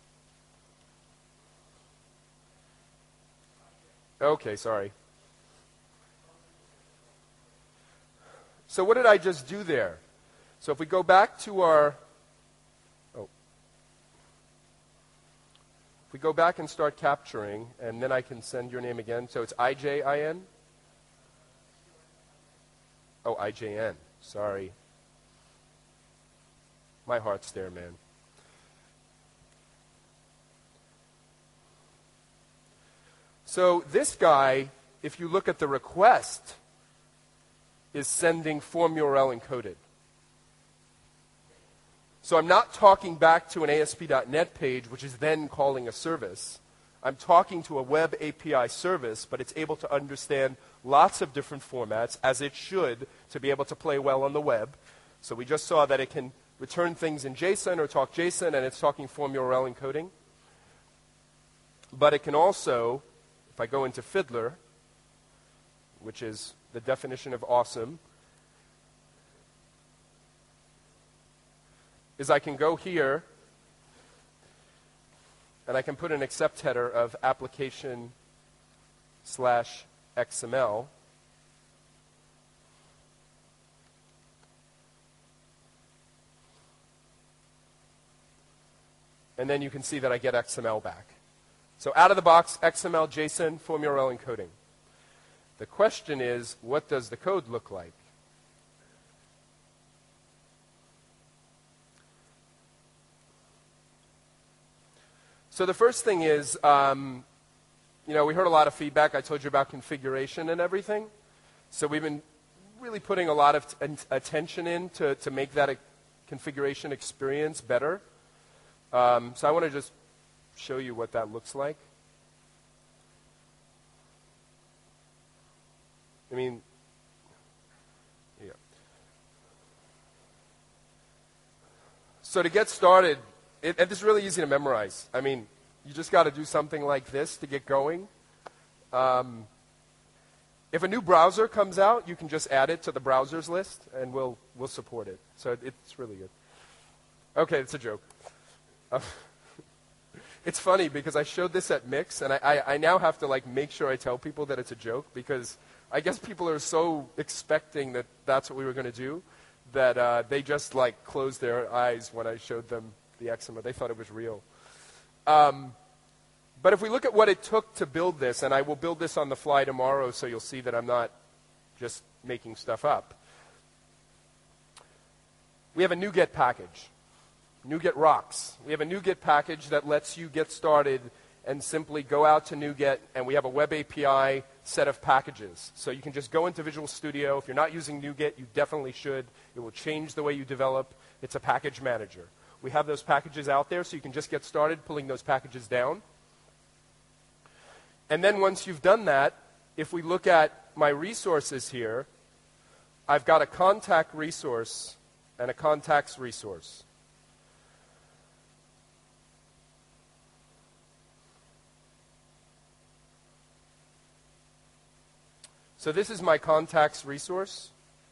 okay, sorry. So what did I just do there? So if we go back to our, if we go back and start capturing, and then I can send your name again. So it's IJIN? Oh, IJN. Sorry. My heart's there, man. So this guy, if you look at the request, is sending form URL encoded. So I'm not talking back to an ASP.NET page, which is then calling a service. I'm talking to a web API service, but it's able to understand lots of different formats, as it should, to be able to play well on the web. So we just saw that it can return things in JSON or talk JSON, and it's talking form URL encoding. But it can also, if I go into Fiddler, which is the definition of awesome, is I can go here and I can put an accept header of application/XML. And then you can see that I get XML back. So out of the box, XML, JSON, form URL encoding. The question is, what does the code look like? So the first thing is, we heard a lot of feedback. I told you about configuration and everything. So we've been really putting a lot of attention in to make that configuration experience better. So I want to just show you what that looks like. Yeah. So to get started, and this is really easy to memorize. You just got to do something like this to get going. If a new browser comes out, you can just add it to the browsers list, and we'll support it. So it's really good. Okay, it's a joke. It's funny because I showed this at Mix, and I now have to make sure I tell people that it's a joke, because I guess people are so expecting that that's what we were going to do that they just closed their eyes when I showed them the XML. They thought it was real. But if we look at what it took to build this, and I will build this on the fly tomorrow so you'll see that I'm not just making stuff up. We have a NuGet package. NuGet rocks. We have a NuGet package that lets you get started and simply go out to NuGet, and we have a web API set of packages. So you can just go into Visual Studio. If you're not using NuGet, you definitely should. It will change the way you develop. It's a package manager. We have those packages out there, so you can just get started pulling those packages down. And then once you've done that, if we look at my resources here, I've got a contact resource and a contacts resource. So this is my contacts resource.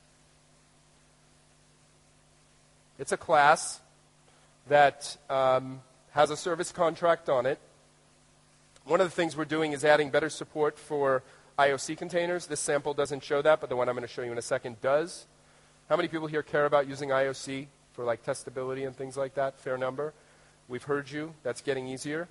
It's a class that has a service contract on it. One of the things we're doing is adding better support for IOC containers. This sample doesn't show that, but the one I'm going to show you in a second does. How many people here care about using IOC for like testability and things like that? Fair number. We've heard you. That's getting easier.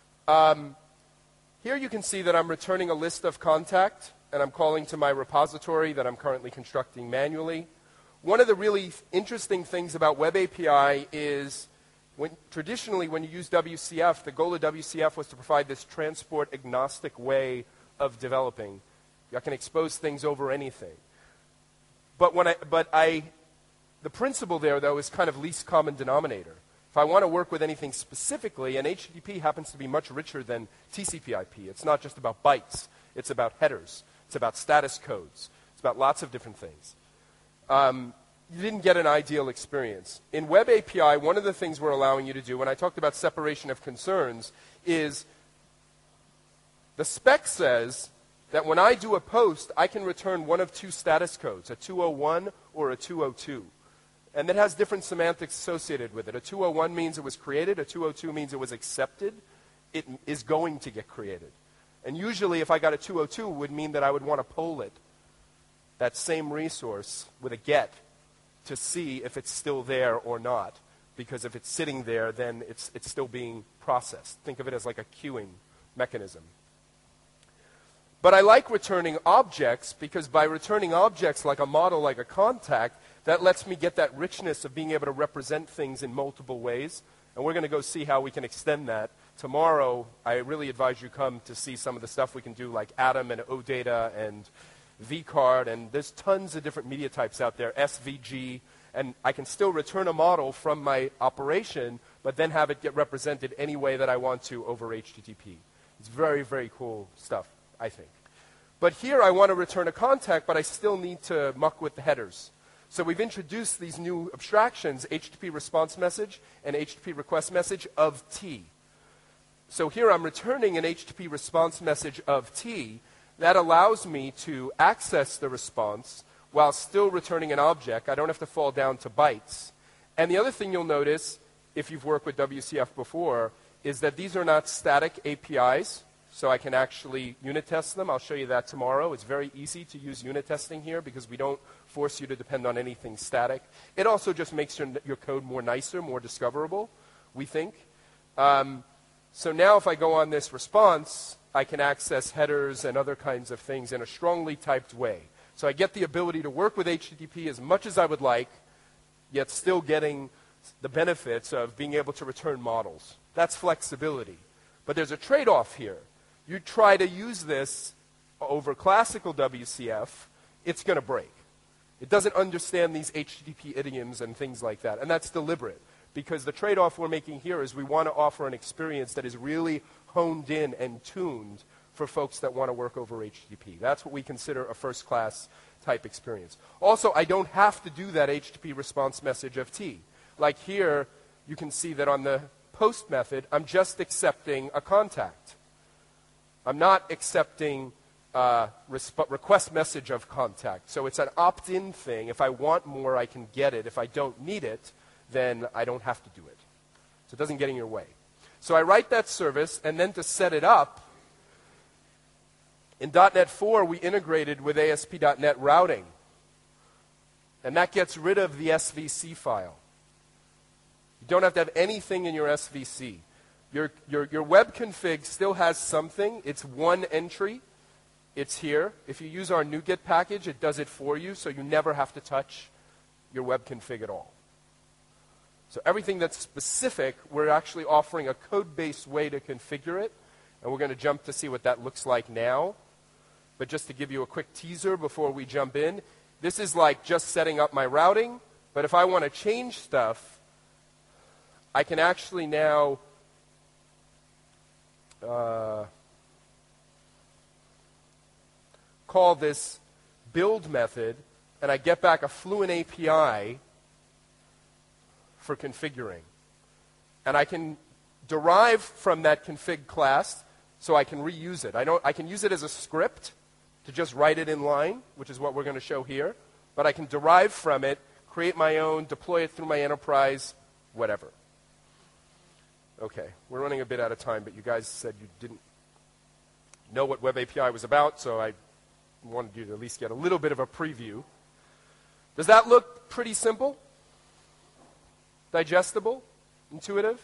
Here you can see that I'm returning a list of contact, and I'm calling to my repository that I'm currently constructing manually. One of the really interesting things about Web API is traditionally when you use WCF, the goal of WCF was to provide this transport agnostic way of developing. I can expose things over anything. But the principle there, though, is kind of least common denominator. If I want to work with anything specifically, and HTTP happens to be much richer than TCP/IP. It's not just about bytes. It's about headers. It's about status codes. It's about lots of different things. You didn't get an ideal experience. In Web API, one of the things we're allowing you to do, when I talked about separation of concerns, is the spec says that when I do a post, I can return one of two status codes, a 201 or a 202. And that has different semantics associated with it. A 201 means it was created. A 202 means it was accepted. It is going to get created. And usually, if I got a 202, it would mean that I would want to poll it, that same resource, with a get, to see if it's still there or not. Because if it's sitting there, then it's still being processed. Think of it as like a queuing mechanism. But I like returning objects, because by returning objects like a model, like a contact, that lets me get that richness of being able to represent things in multiple ways. And we're going to go see how we can extend that. Tomorrow, I really advise you come to see some of the stuff we can do, like Atom and OData and vCard, and there's tons of different media types out there, SVG, and I can still return a model from my operation, but then have it get represented any way that I want to over HTTP. It's very, very cool stuff, I think. But here I want to return a contact, but I still need to muck with the headers. So we've introduced these new abstractions, HTTP response message and HTTP request message of T. So here I'm returning an HTTP response message of T. That allows me to access the response while still returning an object. I don't have to fall down to bytes. And the other thing you'll notice, if you've worked with WCF before, is that these are not static APIs, so I can actually unit test them. I'll show you that tomorrow. It's very easy to use unit testing here because we don't force you to depend on anything static. It also just makes your code more nicer, more discoverable, we think. So now if I go on this response, I can access headers and other kinds of things in a strongly typed way. So I get the ability to work with HTTP as much as I would like, yet still getting the benefits of being able to return models. That's flexibility. But there's a trade-off here. You try to use this over classical WCF, it's going to break. It doesn't understand these HTTP idioms and things like that, and that's deliberate. Because the trade-off we're making here is we want to offer an experience that is really honed in and tuned for folks that want to work over HTTP. That's what we consider a first-class type experience. Also, I don't have to do that HTTP response message of T. Like here, you can see that on the post method, I'm just accepting a contact. I'm not accepting a request message of contact. So it's an opt-in thing. If I want more, I can get it. If I don't need it, then I don't have to do it. So it doesn't get in your way. So I write that service, and then to set it up, in .NET 4, we integrated with ASP.NET routing. And that gets rid of the SVC file. You don't have to have anything in your SVC. Your web config still has something. It's one entry. It's here. If you use our NuGet package, it does it for you, so you never have to touch your web config at all. So everything that's specific, we're actually offering a code-based way to configure it, and we're going to jump to see what that looks like now. But just to give you a quick teaser before we jump in, this is like just setting up my routing, but if I want to change stuff, I can actually now call this build method, and I get back a Fluent API for configuring. And I can derive from that config class so I can reuse it. I can use it as a script to just write it in line, which is what we're going to show here. But I can derive from it, create my own, deploy it through my enterprise, whatever. Okay, we're running a bit out of time, but you guys said you didn't know what Web API was about, so I wanted you to at least get a little bit of a preview. Does that look pretty simple? Digestible? Intuitive?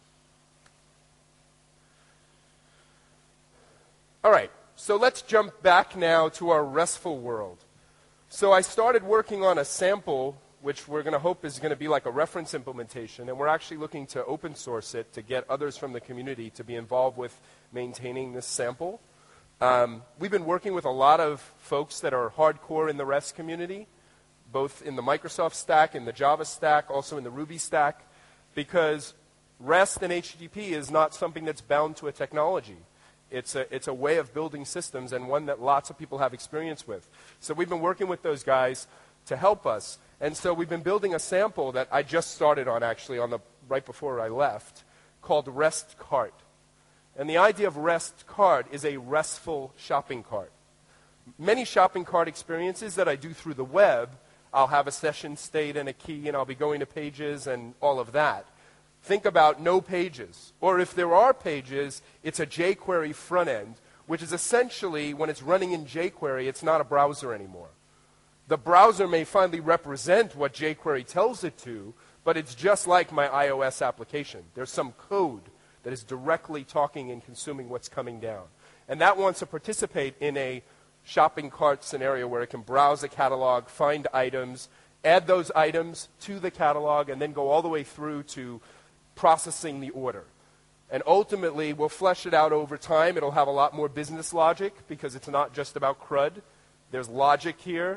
All right, so let's jump back now to our RESTful world. So I started working on a sample, which we're going to hope is going to be like a reference implementation, and we're actually looking to open source it to get others from the community to be involved with maintaining this sample. We've been working with a lot of folks that are hardcore in the REST community, both in the Microsoft stack, in the Java stack, also in the Ruby stack, because REST and HTTP is not something that's bound to a technology. It's a way of building systems and one that lots of people have experience with. So we've been working with those guys to help us. And so we've been building a sample that I just started on actually right before I left called REST Cart. And the idea of REST Cart is a RESTful shopping cart. Many shopping cart experiences that I do through the web, I'll have a session state and a key, and I'll be going to pages and all of that. Think about no pages. Or if there are pages, it's a jQuery front end, which is essentially, when it's running in jQuery, it's not a browser anymore. The browser may finally represent what jQuery tells it to, but it's just like my iOS application. There's some code that is directly talking and consuming what's coming down. And that wants to participate in a shopping cart scenario where it can browse a catalog, find items, add those items to the catalog, and then go all the way through to processing the order. And ultimately, we'll flesh it out over time. It'll have a lot more business logic because it's not just about CRUD. There's logic here.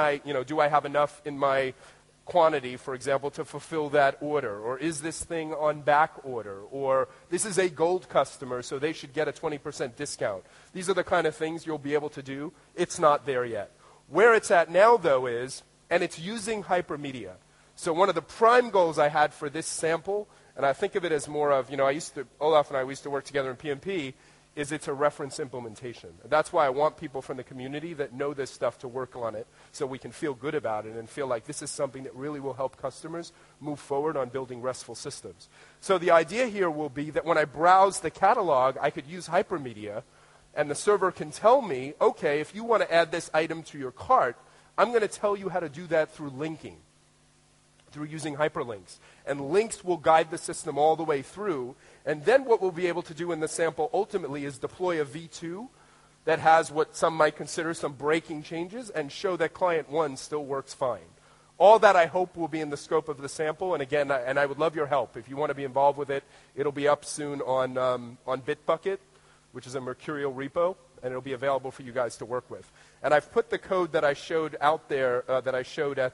Do I have enough in my quantity, for example, to fulfill that order? Or is this thing on back order? Or this is a gold customer, so they should get a 20% discount. These are the kind of things you'll be able to do. It's not there yet. Where it's at now, though, is, and it's using hypermedia. So one of the prime goals I had for this sample, and I think of it as more of, Olaf and I, we used to work together in PMP, is it's a reference implementation. That's why I want people from the community that know this stuff to work on it so we can feel good about it and feel like this is something that really will help customers move forward on building RESTful systems. So the idea here will be that when I browse the catalog, I could use hypermedia, and the server can tell me, okay, if you want to add this item to your cart, I'm going to tell you how to do that through linking, through using hyperlinks. And links will guide the system all the way through. And then what we'll be able to do in the sample ultimately is deploy a V2 that has what some might consider some breaking changes and show that client 1 still works fine. All that I hope will be in the scope of the sample. And again, I would love your help. If you want to be involved with it, it'll be up soon on Bitbucket, which is a Mercurial repo, and it'll be available for you guys to work with. And I've put the code that I showed out there, that I showed at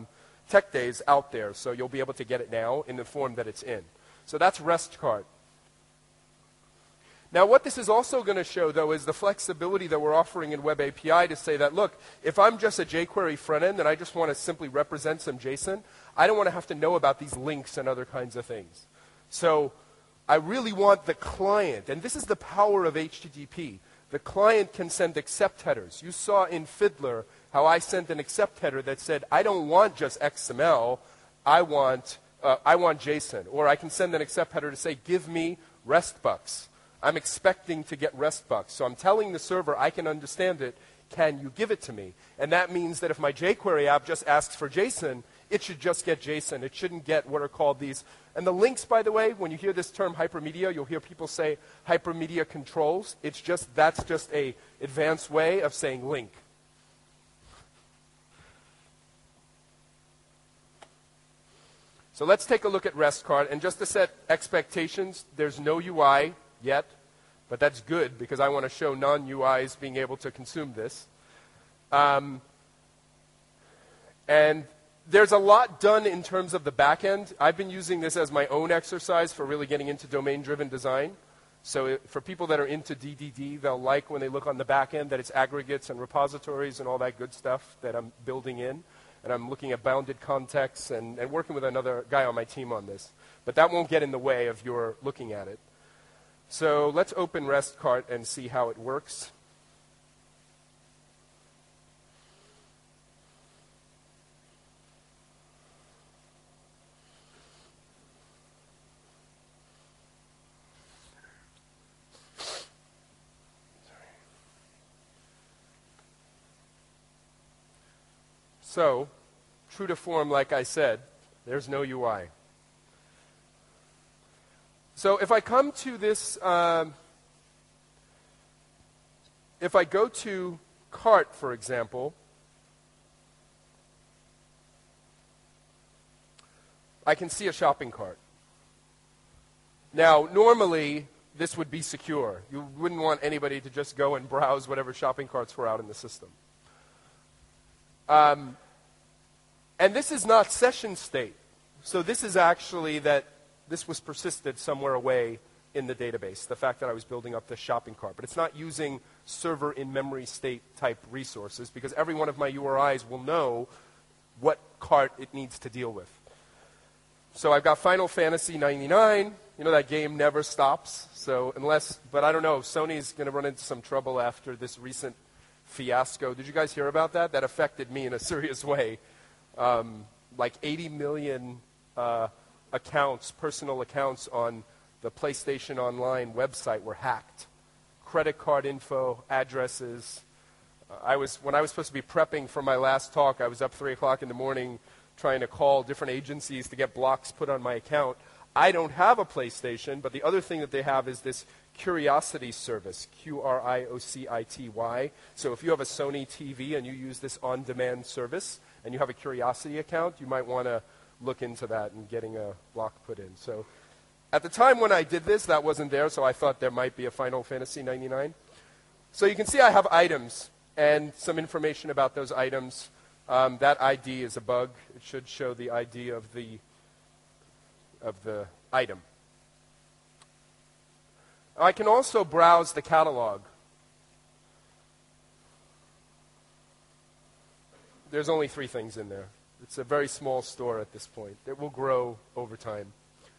Tech Days out there, so you'll be able to get it now in the form that it's in. So that's REST Cart. Now what this is also going to show, though, is the flexibility that we're offering in Web API to say that, look, if I'm just a jQuery front end and I just want to simply represent some JSON, I don't want to have to know about these links and other kinds of things. So I really want the client, and this is the power of HTTP. The client can send accept headers. You saw in Fiddler how I sent an accept header that said, I don't want just XML, I want JSON. Or I can send an accept header to say, give me REST bucks. I'm expecting to get REST bucks. So I'm telling the server, I can understand it, can you give it to me? And that means that if my jQuery app just asks for JSON, it should just get JSON. It shouldn't get what are called these. And the links, by the way, when you hear this term hypermedia, you'll hear people say hypermedia controls. That's just a advanced way of saying link. So let's take a look at REST-CART. And just to set expectations, there's no UI yet, but that's good because I want to show non-UIs being able to consume this. And there's a lot done in terms of the back end. I've been using this as my own exercise for really getting into domain-driven design. So for people that are into DDD, they'll like when they look on the back end that it's aggregates and repositories and all that good stuff that I'm building in. And I'm looking at bounded contexts and working with another guy on my team on this. But that won't get in the way of your looking at it. So let's open REST-CART and see how it works. So, true to form, like I said, there's no UI. So if I come to this, if I go to cart, for example, I can see a shopping cart. Now, normally, this would be secure. You wouldn't want anybody to just go and browse whatever shopping carts were out in the system. And this is not session state. So this is actually that this was persisted somewhere away in the database, the fact that I was building up this shopping cart. But it's not using server in-memory state type resources because every one of my URIs will know what cart it needs to deal with. So I've got Final Fantasy 99. You know, that game never stops. So but I don't know, Sony's going to run into some trouble after this recent fiasco. Did you guys hear about that? That affected me in a serious way. Like 80 million accounts, personal accounts on the PlayStation Online website were hacked. Credit card info, addresses. When I was supposed to be prepping for my last talk, I was up 3 o'clock in the morning trying to call different agencies to get blocks put on my account. I don't have a PlayStation, but the other thing that they have is this Curiosity service, Qriocity. So if you have a Sony TV and you use this on-demand service and you have a Curiosity account, you might want to look into that and getting a block put in. So at the time when I did this, that wasn't there, so I thought there might be a Final Fantasy 99. So you can see I have items and some information about those items. That ID is a bug. It should show the ID of the item. I can also browse the catalog. There's only 3 things in there. It's a very small store at this point. It will grow over time.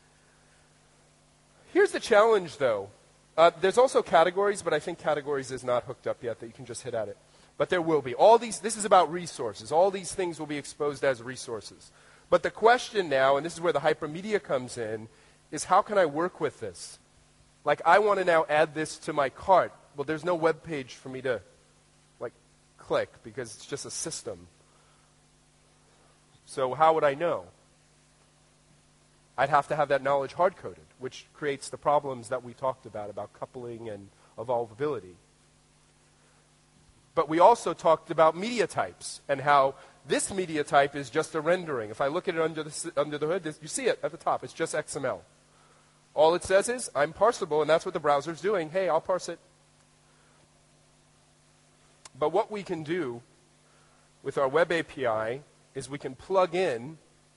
Here's the challenge, though. There's also categories, but I think categories is not hooked up yet, that you can just hit at it. But there will be. This is about resources. All these things will be exposed as resources. But the question now, and this is where the hypermedia comes in, is how can I work with this? Like, I want to now add this to my cart. Well, there's no web page for me to, click because it's just a system. So how would I know? I'd have to have that knowledge hard-coded, which creates the problems that we talked about coupling and evolvability. But we also talked about media types and how this media type is just a rendering. If I look at it under the hood, you see it at the top. It's just XML. All it says is, I'm parsable, and that's what the browser's doing. Hey, I'll parse it. But what we can do with our web API is we can plug in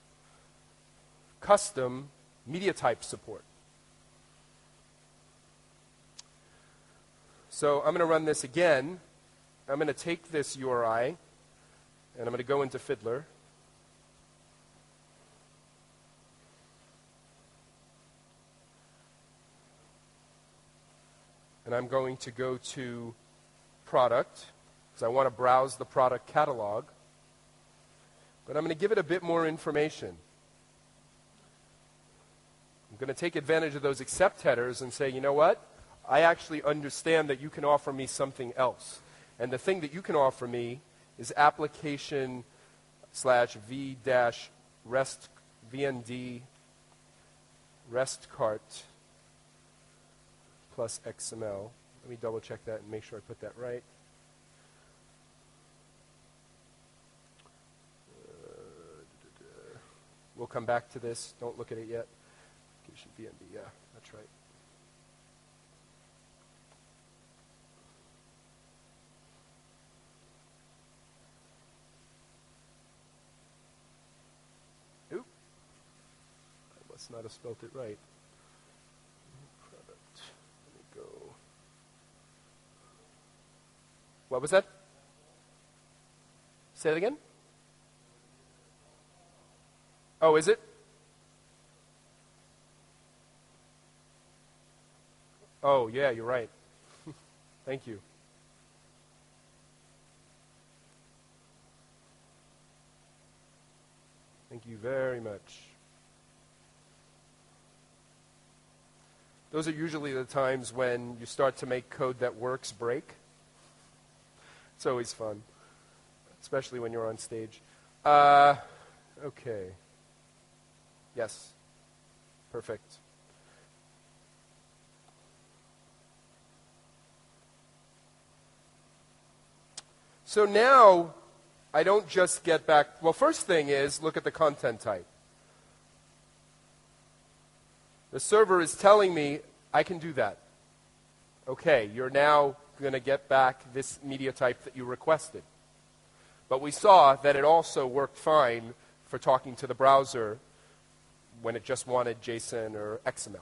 custom media type support. So I'm going to run this again. I'm going to take this URI, and I'm going to go into Fiddler. And I'm going to go to product, because I want to browse the product catalog. But I'm going to give it a bit more information. I'm going to take advantage of those accept headers and say, you know what? I actually understand that you can offer me something else. And the thing that you can offer me is application/v- rest VND rest cart plus XML. Let me double check that and make sure I put that right. We'll come back to this. Don't look at it yet. Application VND, yeah, that's right. Oop. I must not have spelt it right. Product. Let me go. What was that? Say it again? Oh, is it? Oh, yeah, you're right. Thank you. Thank you very much. Those are usually the times when you start to make code that works break. It's always fun, especially when you're on stage. Okay. Yes. Perfect. So now, I don't just get back. Well, first thing is, look at the content type. The server is telling me I can do that. Okay, you're now going to get back this media type that you requested. But we saw that it also worked fine for talking to the browser when it just wanted JSON or XML.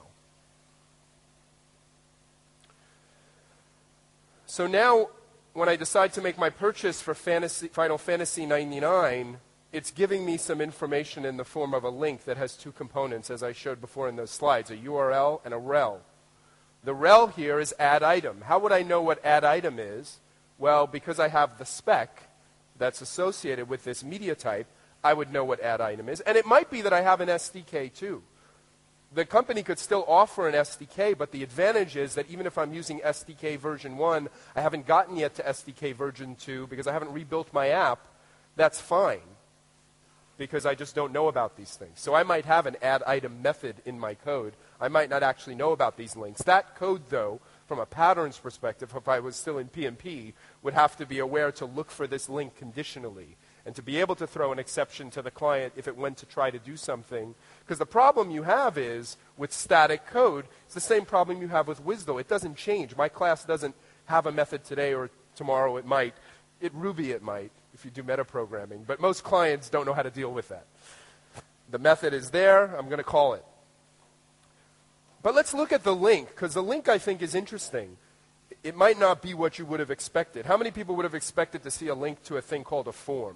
So now, when I decide to make my purchase for Final Fantasy 99, it's giving me some information in the form of a link that has two components, as I showed before in those slides, a URL and a rel. The rel here is add item. How would I know what add item is? Well, because I have the spec that's associated with this media type, I would know what add item is. And it might be that I have an SDK too. The company could still offer an SDK, but the advantage is that even if I'm using SDK version 1, I haven't gotten yet to SDK version 2 because I haven't rebuilt my app, that's fine because I just don't know about these things. So I might have an add item method in my code. I might not actually know about these links. That code, though, from a patterns perspective, if I was still in PMP, would have to be aware to look for this link conditionally and to be able to throw an exception to the client if it went to try to do something. Because the problem you have is, with static code, it's the same problem you have with WSDL. It doesn't change. My class doesn't have a method today or tomorrow it might. Ruby it might, if you do metaprogramming. But most clients don't know how to deal with that. The method is there. I'm going to call it. But let's look at the link, because the link, I think, is interesting. It might not be what you would have expected. How many people would have expected to see a link to a thing called a form?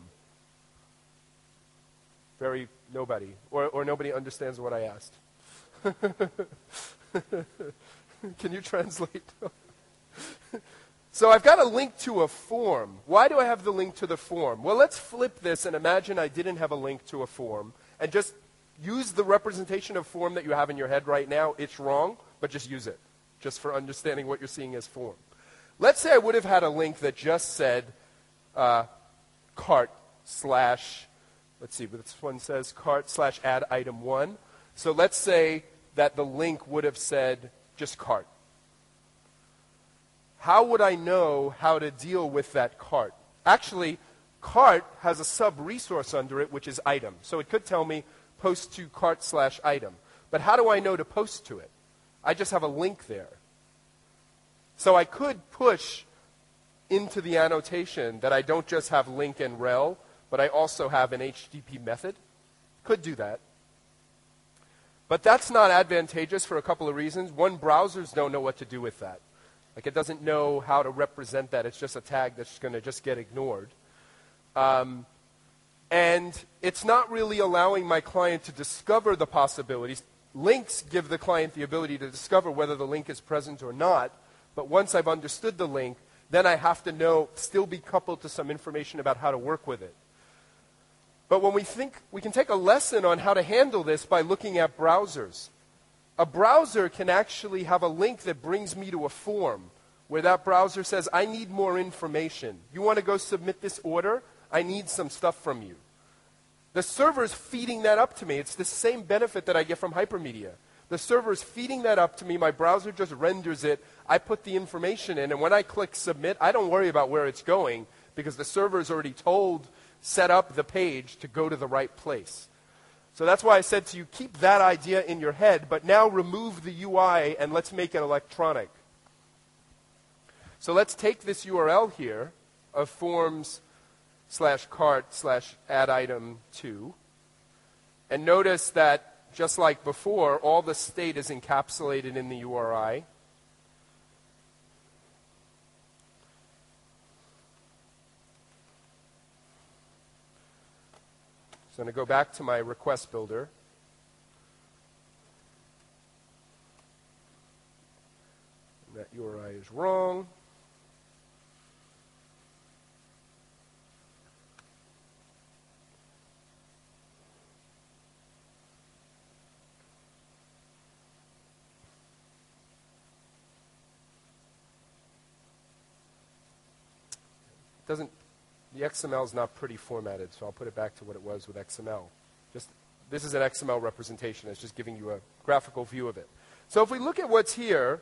Nobody. Or nobody understands what I asked. Can you translate? So I've got a link to a form. Why do I have the link to the form? Well, let's flip this and imagine I didn't have a link to a form and just use the representation of form that you have in your head right now. It's wrong, but just use it, just for understanding what you're seeing as form. Let's say I would have had a link that just said cart slash, let's see, this one says cart slash add item 1. So let's say that the link would have said just cart. How would I know how to deal with that cart? Actually, cart has a sub-resource under it, which is item. So it could tell me post to cart slash item. But how do I know to post to it? I just have a link there. So I could push into the annotation that I don't just have link and rel, but I also have an HTTP method. Could do that. But that's not advantageous for a couple of reasons. One, browsers don't know what to do with that. Like, it doesn't know how to represent that. It's just a tag that's going to just get ignored. And it's not really allowing my client to discover the possibilities. Links give the client the ability to discover whether the link is present or not. But once I've understood the link, then I have to know, still be coupled to some information about how to work with it. But when we think, we can take a lesson on how to handle this by looking at browsers. A browser can actually have a link that brings me to a form where that browser says, I need more information. You want to go submit this order? I need some stuff from you. The server is feeding that up to me. It's the same benefit that I get from hypermedia. The server is feeding that up to me. My browser just renders it. I put the information in, and when I click submit, I don't worry about where it's going because the server is already set up the page to go to the right place. So that's why I said to you, keep that idea in your head, but now remove the UI and let's make it electronic. So let's take this URL here of forms/cart/add item 2, and notice that just like before, all the state is encapsulated in the URI. So I'm going to go back to my request builder. And that URI is wrong. The XML is not pretty formatted, so I'll put it back to what it was with XML. This is an XML representation. It's just giving you a graphical view of it. So if we look at what's here,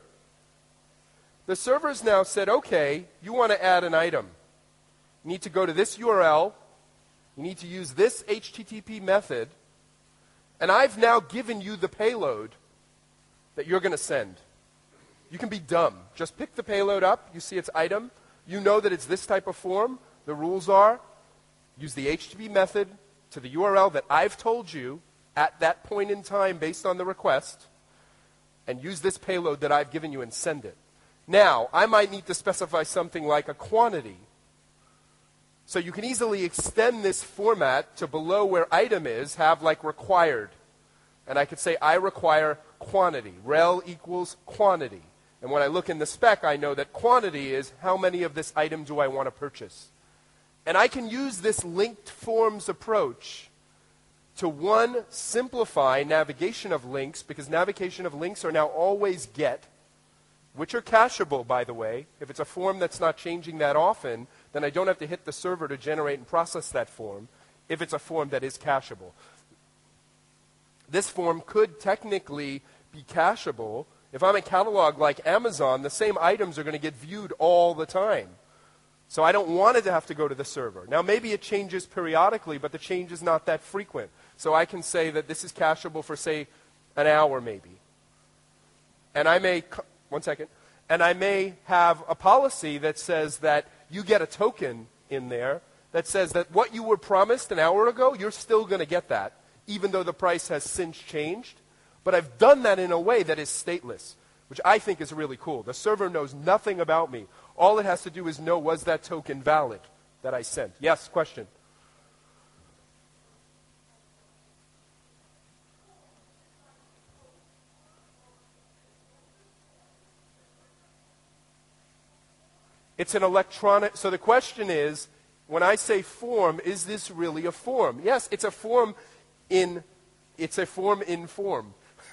the server's now said, okay, you want to add an item. You need to go to this URL. You need to use this HTTP method. And I've now given you the payload that you're going to send. You can be dumb. Just pick the payload up. You see its item. You know that it's this type of form. The rules are, use the HTTP method to the URL that I've told you at that point in time based on the request, and use this payload that I've given you and send it. Now, I might need to specify something like a quantity. So you can easily extend this format to below where item is, have like required. And I could say I require quantity. Rel equals quantity. And when I look in the spec, I know that quantity is how many of this item do I want to purchase. And I can use this linked forms approach to, one, simplify navigation of links, because navigation of links are now always get, which are cacheable, by the way. If it's a form that's not changing that often, then I don't have to hit the server to generate and process that form if it's a form that is cacheable. This form could technically be cacheable. If I'm a catalog like Amazon, the same items are going to get viewed all the time. So I don't want it to have to go to the server. Now, maybe it changes periodically, but the change is not that frequent. So I can say that this is cacheable for, say, an hour maybe. And I may, one second, and I may have a policy that says that you get a token in there that says that what you were promised an hour ago, you're still going to get that, even though the price has since changed. But I've done that in a way that is stateless, which I think is really cool. The server knows nothing about me. All it has to do is know, was that token valid that I sent? Yes, question? It's an electronic, so the question is, when I say form, is this really a form? Yes, it's a form in form.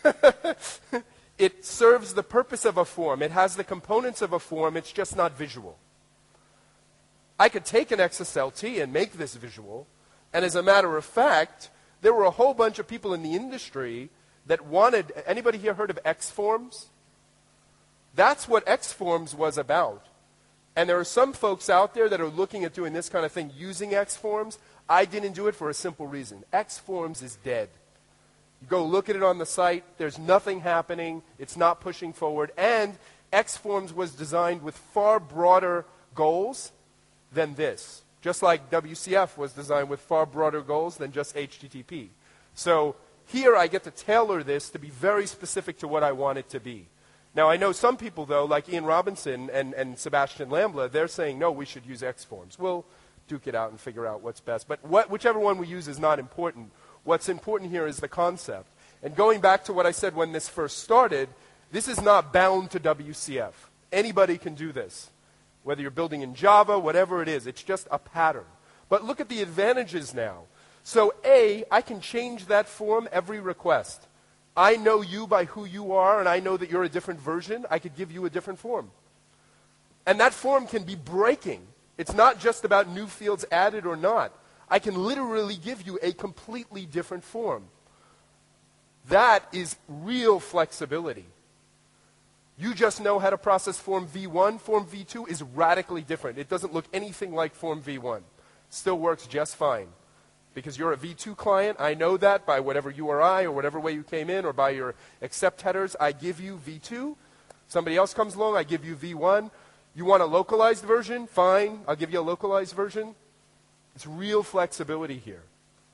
It serves the purpose of a form. It has the components of a form. It's just not visual. I could take an XSLT and make this visual. And as a matter of fact, there were a whole bunch of people in the industry that wanted, anybody here heard of Xforms? That's what Xforms was about. And there are some folks out there that are looking at doing this kind of thing using Xforms. I didn't do it for a simple reason. Xforms is dead. You go look at it on the site. There's nothing happening. It's not pushing forward. And Xforms was designed with far broader goals than this. Just like WCF was designed with far broader goals than just HTTP. So here I get to tailor this to be very specific to what I want it to be. Now, I know some people, though, like Ian Robinson and Sebastian Lambla, they're saying, no, we should use Xforms. We'll duke it out and figure out what's best. But whichever one we use is not important. What's important here is the concept. And going back to what I said when this first started, this is not bound to WCF. Anybody can do this. Whether you're building in Java, whatever it is, it's just a pattern. But look at the advantages now. So A, I can change that form every request. I know you by who you are, and I know that you're a different version. I could give you a different form. And that form can be breaking. It's not just about new fields added or not. I can literally give you a completely different form. That is real flexibility. You just know how to process Form V1. Form V2 is radically different. It doesn't look anything like Form V1. Still works just fine. Because you're a V2 client, I know that by whatever URI or whatever way you came in or by your accept headers, I give you V2. Somebody else comes along, I give you V1. You want a localized version? Fine, I'll give you a localized version. It's real flexibility here.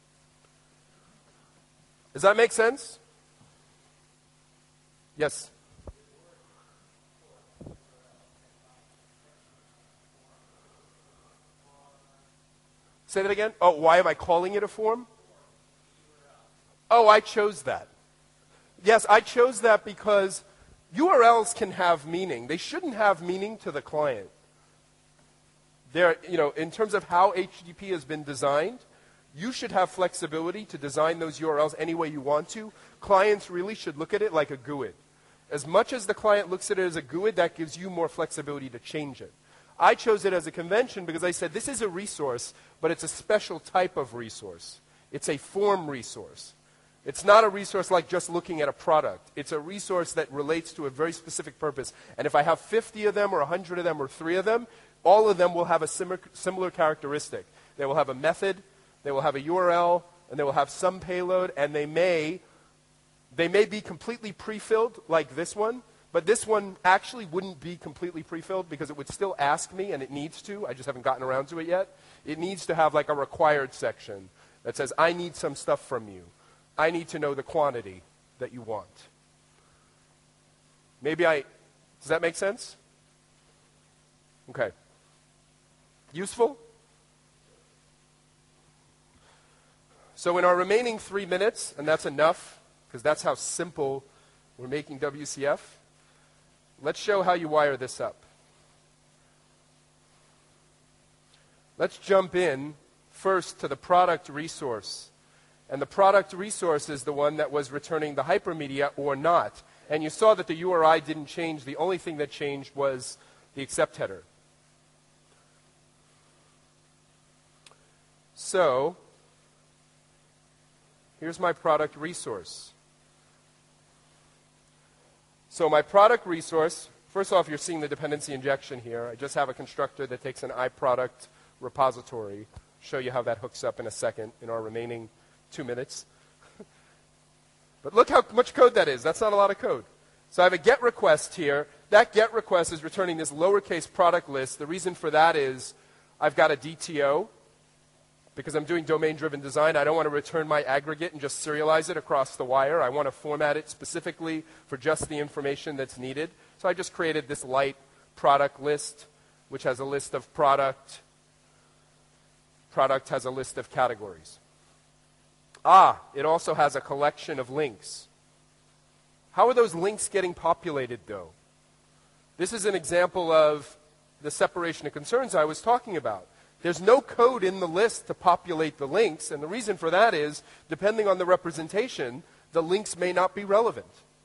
Does that make sense? Yes? Say that again? Oh, why am I calling it a form? Oh, I chose that. Yes, I chose that because URLs can have meaning. They shouldn't have meaning to the client. In terms of how HTTP has been designed, you should have flexibility to design those URLs any way you want to. Clients really should look at it like a GUID. As much as the client looks at it as a GUID, that gives you more flexibility to change it. I chose it as a convention because I said this is a resource, but it's a special type of resource. It's a form resource. It's not a resource like just looking at a product. It's a resource that relates to a very specific purpose. And if I have 50 of them or 100 of them or 3 of them, all of them will have a similar characteristic. They will have a method, they will have a URL, and they will have some payload, and they may be completely pre-filled like this one, but this one actually wouldn't be completely pre-filled because it would still ask me, and it needs to. I just haven't gotten around to it yet. It needs to have like a required section that says, I need some stuff from you. I need to know the quantity that you want. Does that make sense? Okay. Useful? So in our remaining 3 minutes, and that's enough, because that's how simple we're making WCF, let's show how you wire this up. Let's jump in first to the product resource. And the product resource is the one that was returning the hypermedia or not. And you saw that the URI didn't change. The only thing that changed was the accept header. So, here's my product resource. So my product resource, first off, you're seeing the dependency injection here. I just have a constructor that takes an iProduct repository. Show you how that hooks up in a second in our remaining 2 minutes. But look how much code that is. That's not a lot of code. So I have a GET request here. That GET request is returning this lowercase product list. The reason for that is I've got a DTO. Because I'm doing domain-driven design, I don't want to return my aggregate and just serialize it across the wire. I want to format it specifically for just the information that's needed. So I just created this light product list, which has a list of product. Product has a list of categories. It also has a collection of links. How are those links getting populated, though? This is an example of the separation of concerns I was talking about. There's no code in the list to populate the links, and the reason for that is, depending on the representation, the links may not be relevant.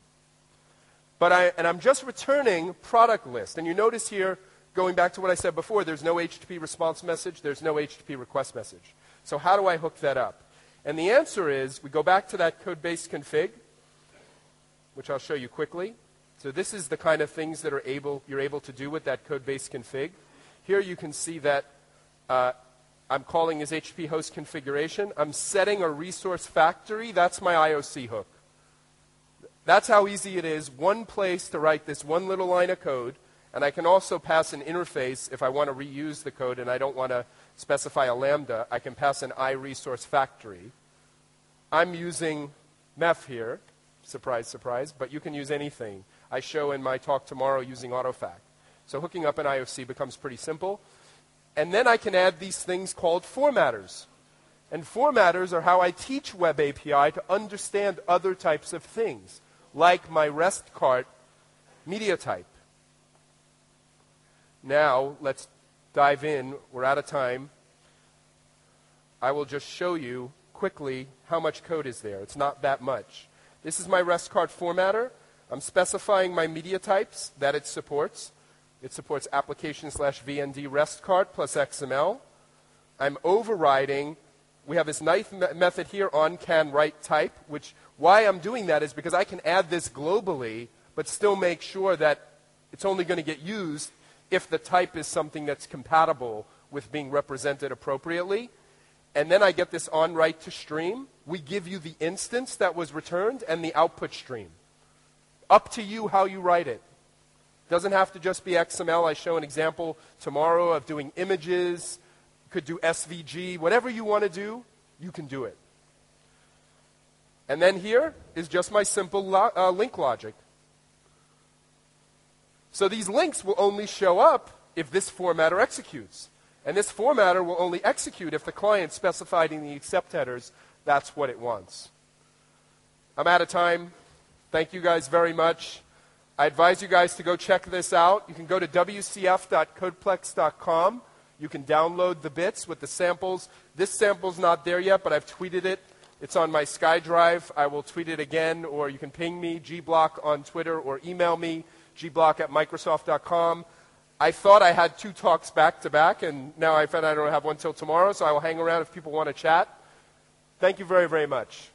I'm just returning product list. And you notice here, going back to what I said before, there's no HTTP response message, there's no HTTP request message. So how do I hook that up? And the answer is, we go back to that code-based config, which I'll show you quickly. So this is the kind of things that you're able to do with that code-based config. Here you can see that I'm calling this HTTP host configuration. I'm setting a resource factory. That's my IOC hook. That's how easy it is. One place to write this one little line of code. And I can also pass an interface if I want to reuse the code and I don't want to specify a lambda. I can pass an iResource factory. I'm using MEF here. Surprise, surprise. But you can use anything. I show in my talk tomorrow using AutoFact. So hooking up an IOC becomes pretty simple. And then I can add these things called formatters. And formatters are how I teach Web API to understand other types of things, like my REST cart media type. Now, let's dive in. We're out of time. I will just show you quickly how much code is there. It's not that much. This is my REST cart formatter. I'm specifying my media types that it supports. It supports application/VND REST cart plus XML. I'm overriding we have this nice method here on can write type, which why I'm doing that is because I can add this globally, but still make sure that it's only going to get used if the type is something that's compatible with being represented appropriately. And then I get this on write to stream. We give you the instance that was returned and the output stream. Up to you how you write it. Doesn't have to just be XML. I show an example tomorrow of doing images. You could do SVG. Whatever you want to do, you can do it. And then here is just my simple link logic. So these links will only show up if this formatter executes. And this formatter will only execute if the client specified in the accept headers that's what it wants. I'm out of time. Thank you guys very much. I advise you guys to go check this out. You can go to wcf.codeplex.com. You can download the bits with the samples. This sample's not there yet, but I've tweeted it. It's on my SkyDrive. I will tweet it again, or you can ping me, gblock on Twitter, or email me, gblock@microsoft.com. I thought I had 2 talks back-to-back, and now I found I don't have one till tomorrow, so I will hang around if people want to chat. Thank you very, very much.